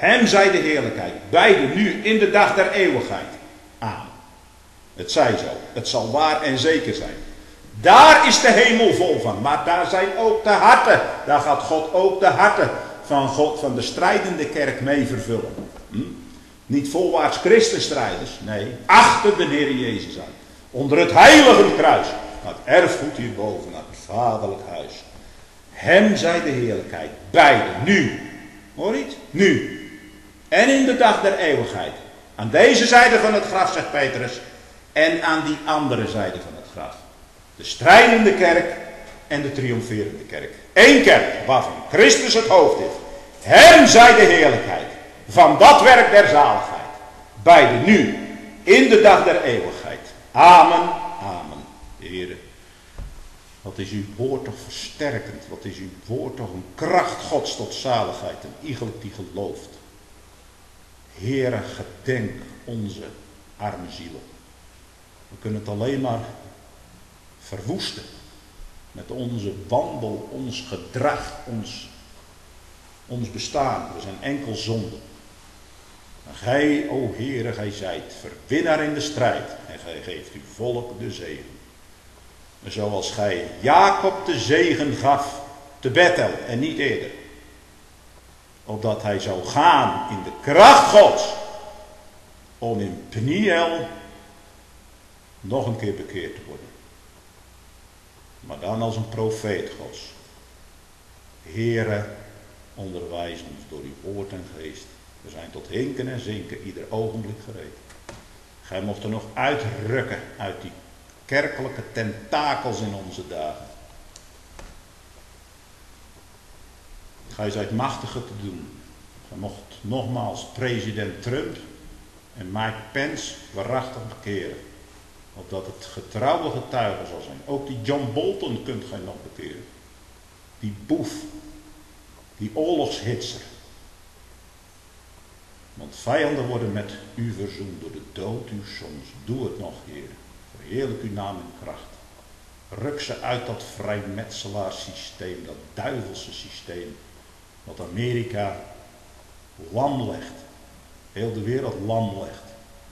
Hem zij de heerlijkheid, beide nu in de dag der eeuwigheid. Amen. Het zij zo, het zal waar en zeker zijn. Daar is de hemel vol van, maar daar zijn ook de harten. Daar gaat God ook de harten van, God, van de strijdende kerk mee vervullen. Hm? Niet volwaarts christenstrijders, nee, achter de Heer Jezus aan. Onder het heilige kruis, naar het erfgoed hierboven, naar het vaderlijk huis. Hem zij de heerlijkheid, beide, nu. Hoor niet? Nu. En in de dag der eeuwigheid. Aan deze zijde van het graf, zegt Petrus, en aan die andere zijde van het graf. De strijdende kerk en de triomferende kerk. Eén kerk, waarvan Christus het hoofd is. Hem zij de heerlijkheid, van dat werk der zaligheid. Beide nu, in de dag der eeuwigheid. Amen, amen. Heere, wat is uw woord toch versterkend. Wat is uw woord toch een kracht Gods tot zaligheid. Een iegelijk die gelooft. Heere, gedenk onze arme zielen. We kunnen het alleen maar verwoesten. Met onze wandel, ons gedrag, ons, ons bestaan. We zijn enkel zonde. Maar gij, o Heere, gij zijt verwinnaar in de strijd. En gij geeft uw volk de zegen. Zoals gij Jacob de zegen gaf te Bethel en niet eerder. Opdat hij zou gaan in de kracht Gods. Om in Peniel nog een keer bekeerd te worden. Maar dan als een profeet Gods. Heere, onderwijs ons door uw woord en geest. We zijn tot hinken en zinken ieder ogenblik gereed. Gij mocht er nog uitrukken uit die kerkelijke tentakels in onze dagen. Gij zijt machtiger te doen. Gij mocht nogmaals president Trump en Mike Pence waarachtig bekeren. Opdat het getrouwe getuige zal zijn. Ook die John Bolton kunt gij nog bekeren. Die boef. Die oorlogshitser. Want vijanden worden met u verzoend door de dood uw soms. Doe het nog, Heer. Verheerlijk uw naam en kracht. Ruk ze uit dat vrijmetselaarssysteem, dat duivelse systeem. Wat Amerika lam legt. Heel de wereld lam legt.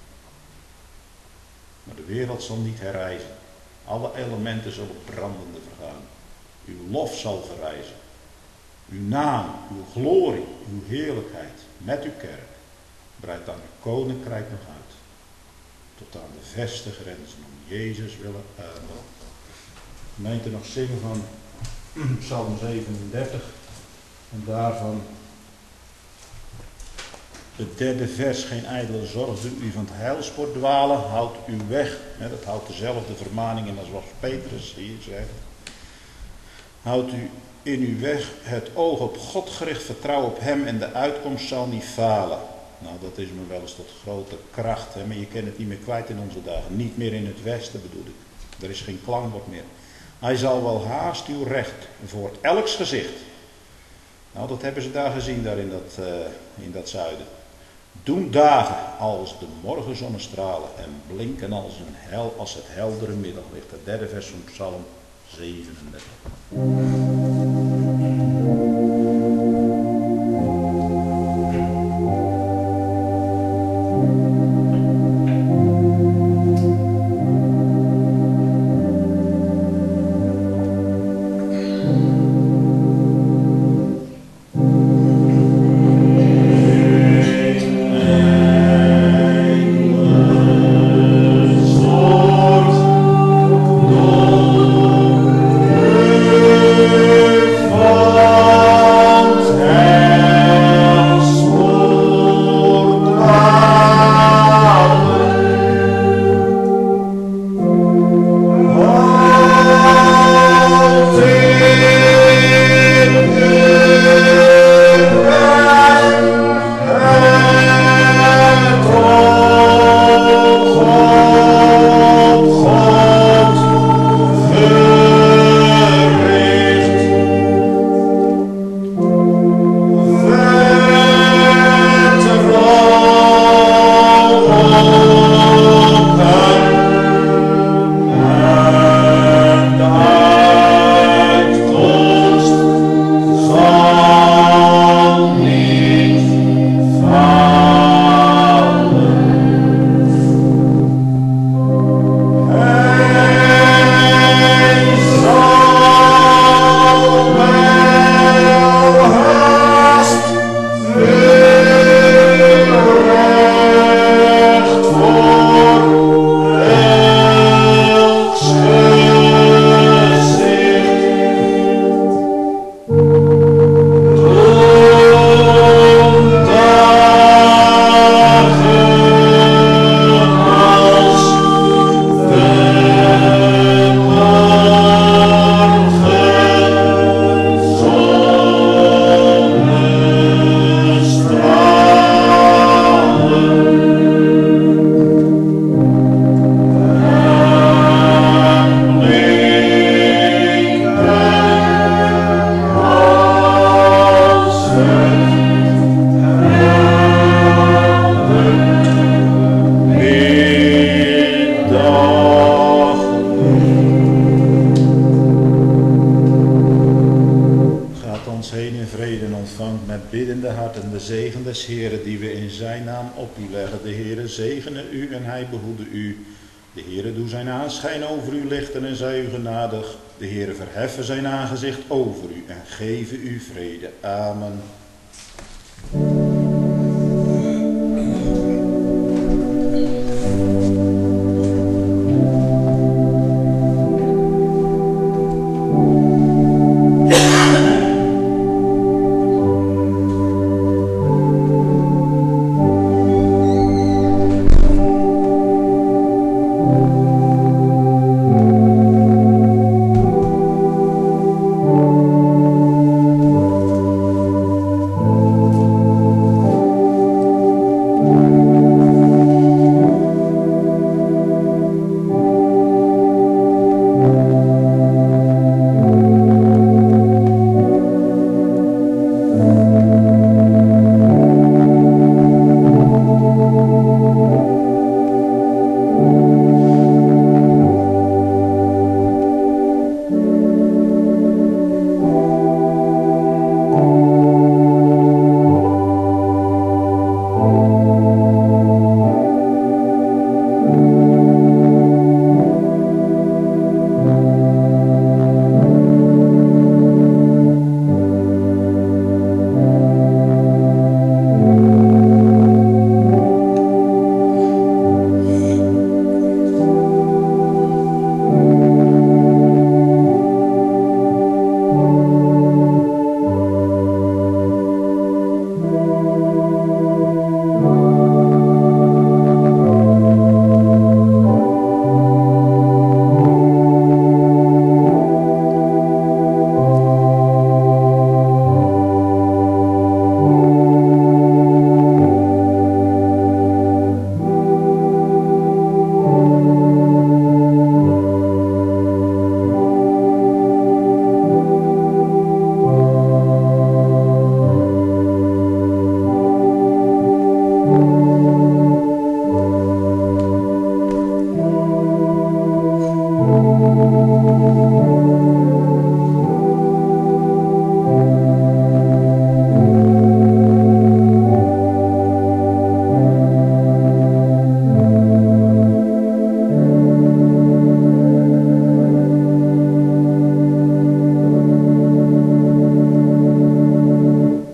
Maar de wereld zal niet herrijzen. Alle elementen zullen brandende vergaan. Uw lof zal verrijzen. Uw naam, uw glorie, uw heerlijkheid met uw kerk. Breidt dan uw koninkrijk nog uit. Tot aan de verste grenzen om Jezus willen. Amen. Gemeente nog zingen van Psalm zevenendertig. En daarvan het derde vers. Geen ijdele zorg doet u van het heilsport dwalen. Houd u weg. Dat houdt dezelfde vermaning in als wat Petrus hier zegt. Houd u in uw weg het oog op God gericht. Vertrouw op hem en de uitkomst zal niet falen. Nou, dat is me wel eens tot grote kracht. Hè? Maar je kent het niet meer kwijt in onze dagen. Niet meer in het westen bedoel ik. Er is geen klankbord meer. Hij zal wel haast uw recht voor elks gezicht. Nou, dat hebben ze daar gezien, daar in dat, uh, in dat zuiden. Doen dagen als de morgenzonnestralen en blinken als, een hel, als het heldere middaglicht. Het derde vers van Psalm zevenendertig. Oh des Heren die we in zijn naam op u leggen. De Heere zegene u en hij behoede u. De Heere doe zijn aanschijn over u lichten en zij u genadig. De Heere verheffen zijn aangezicht over u en geven u vrede. Amen.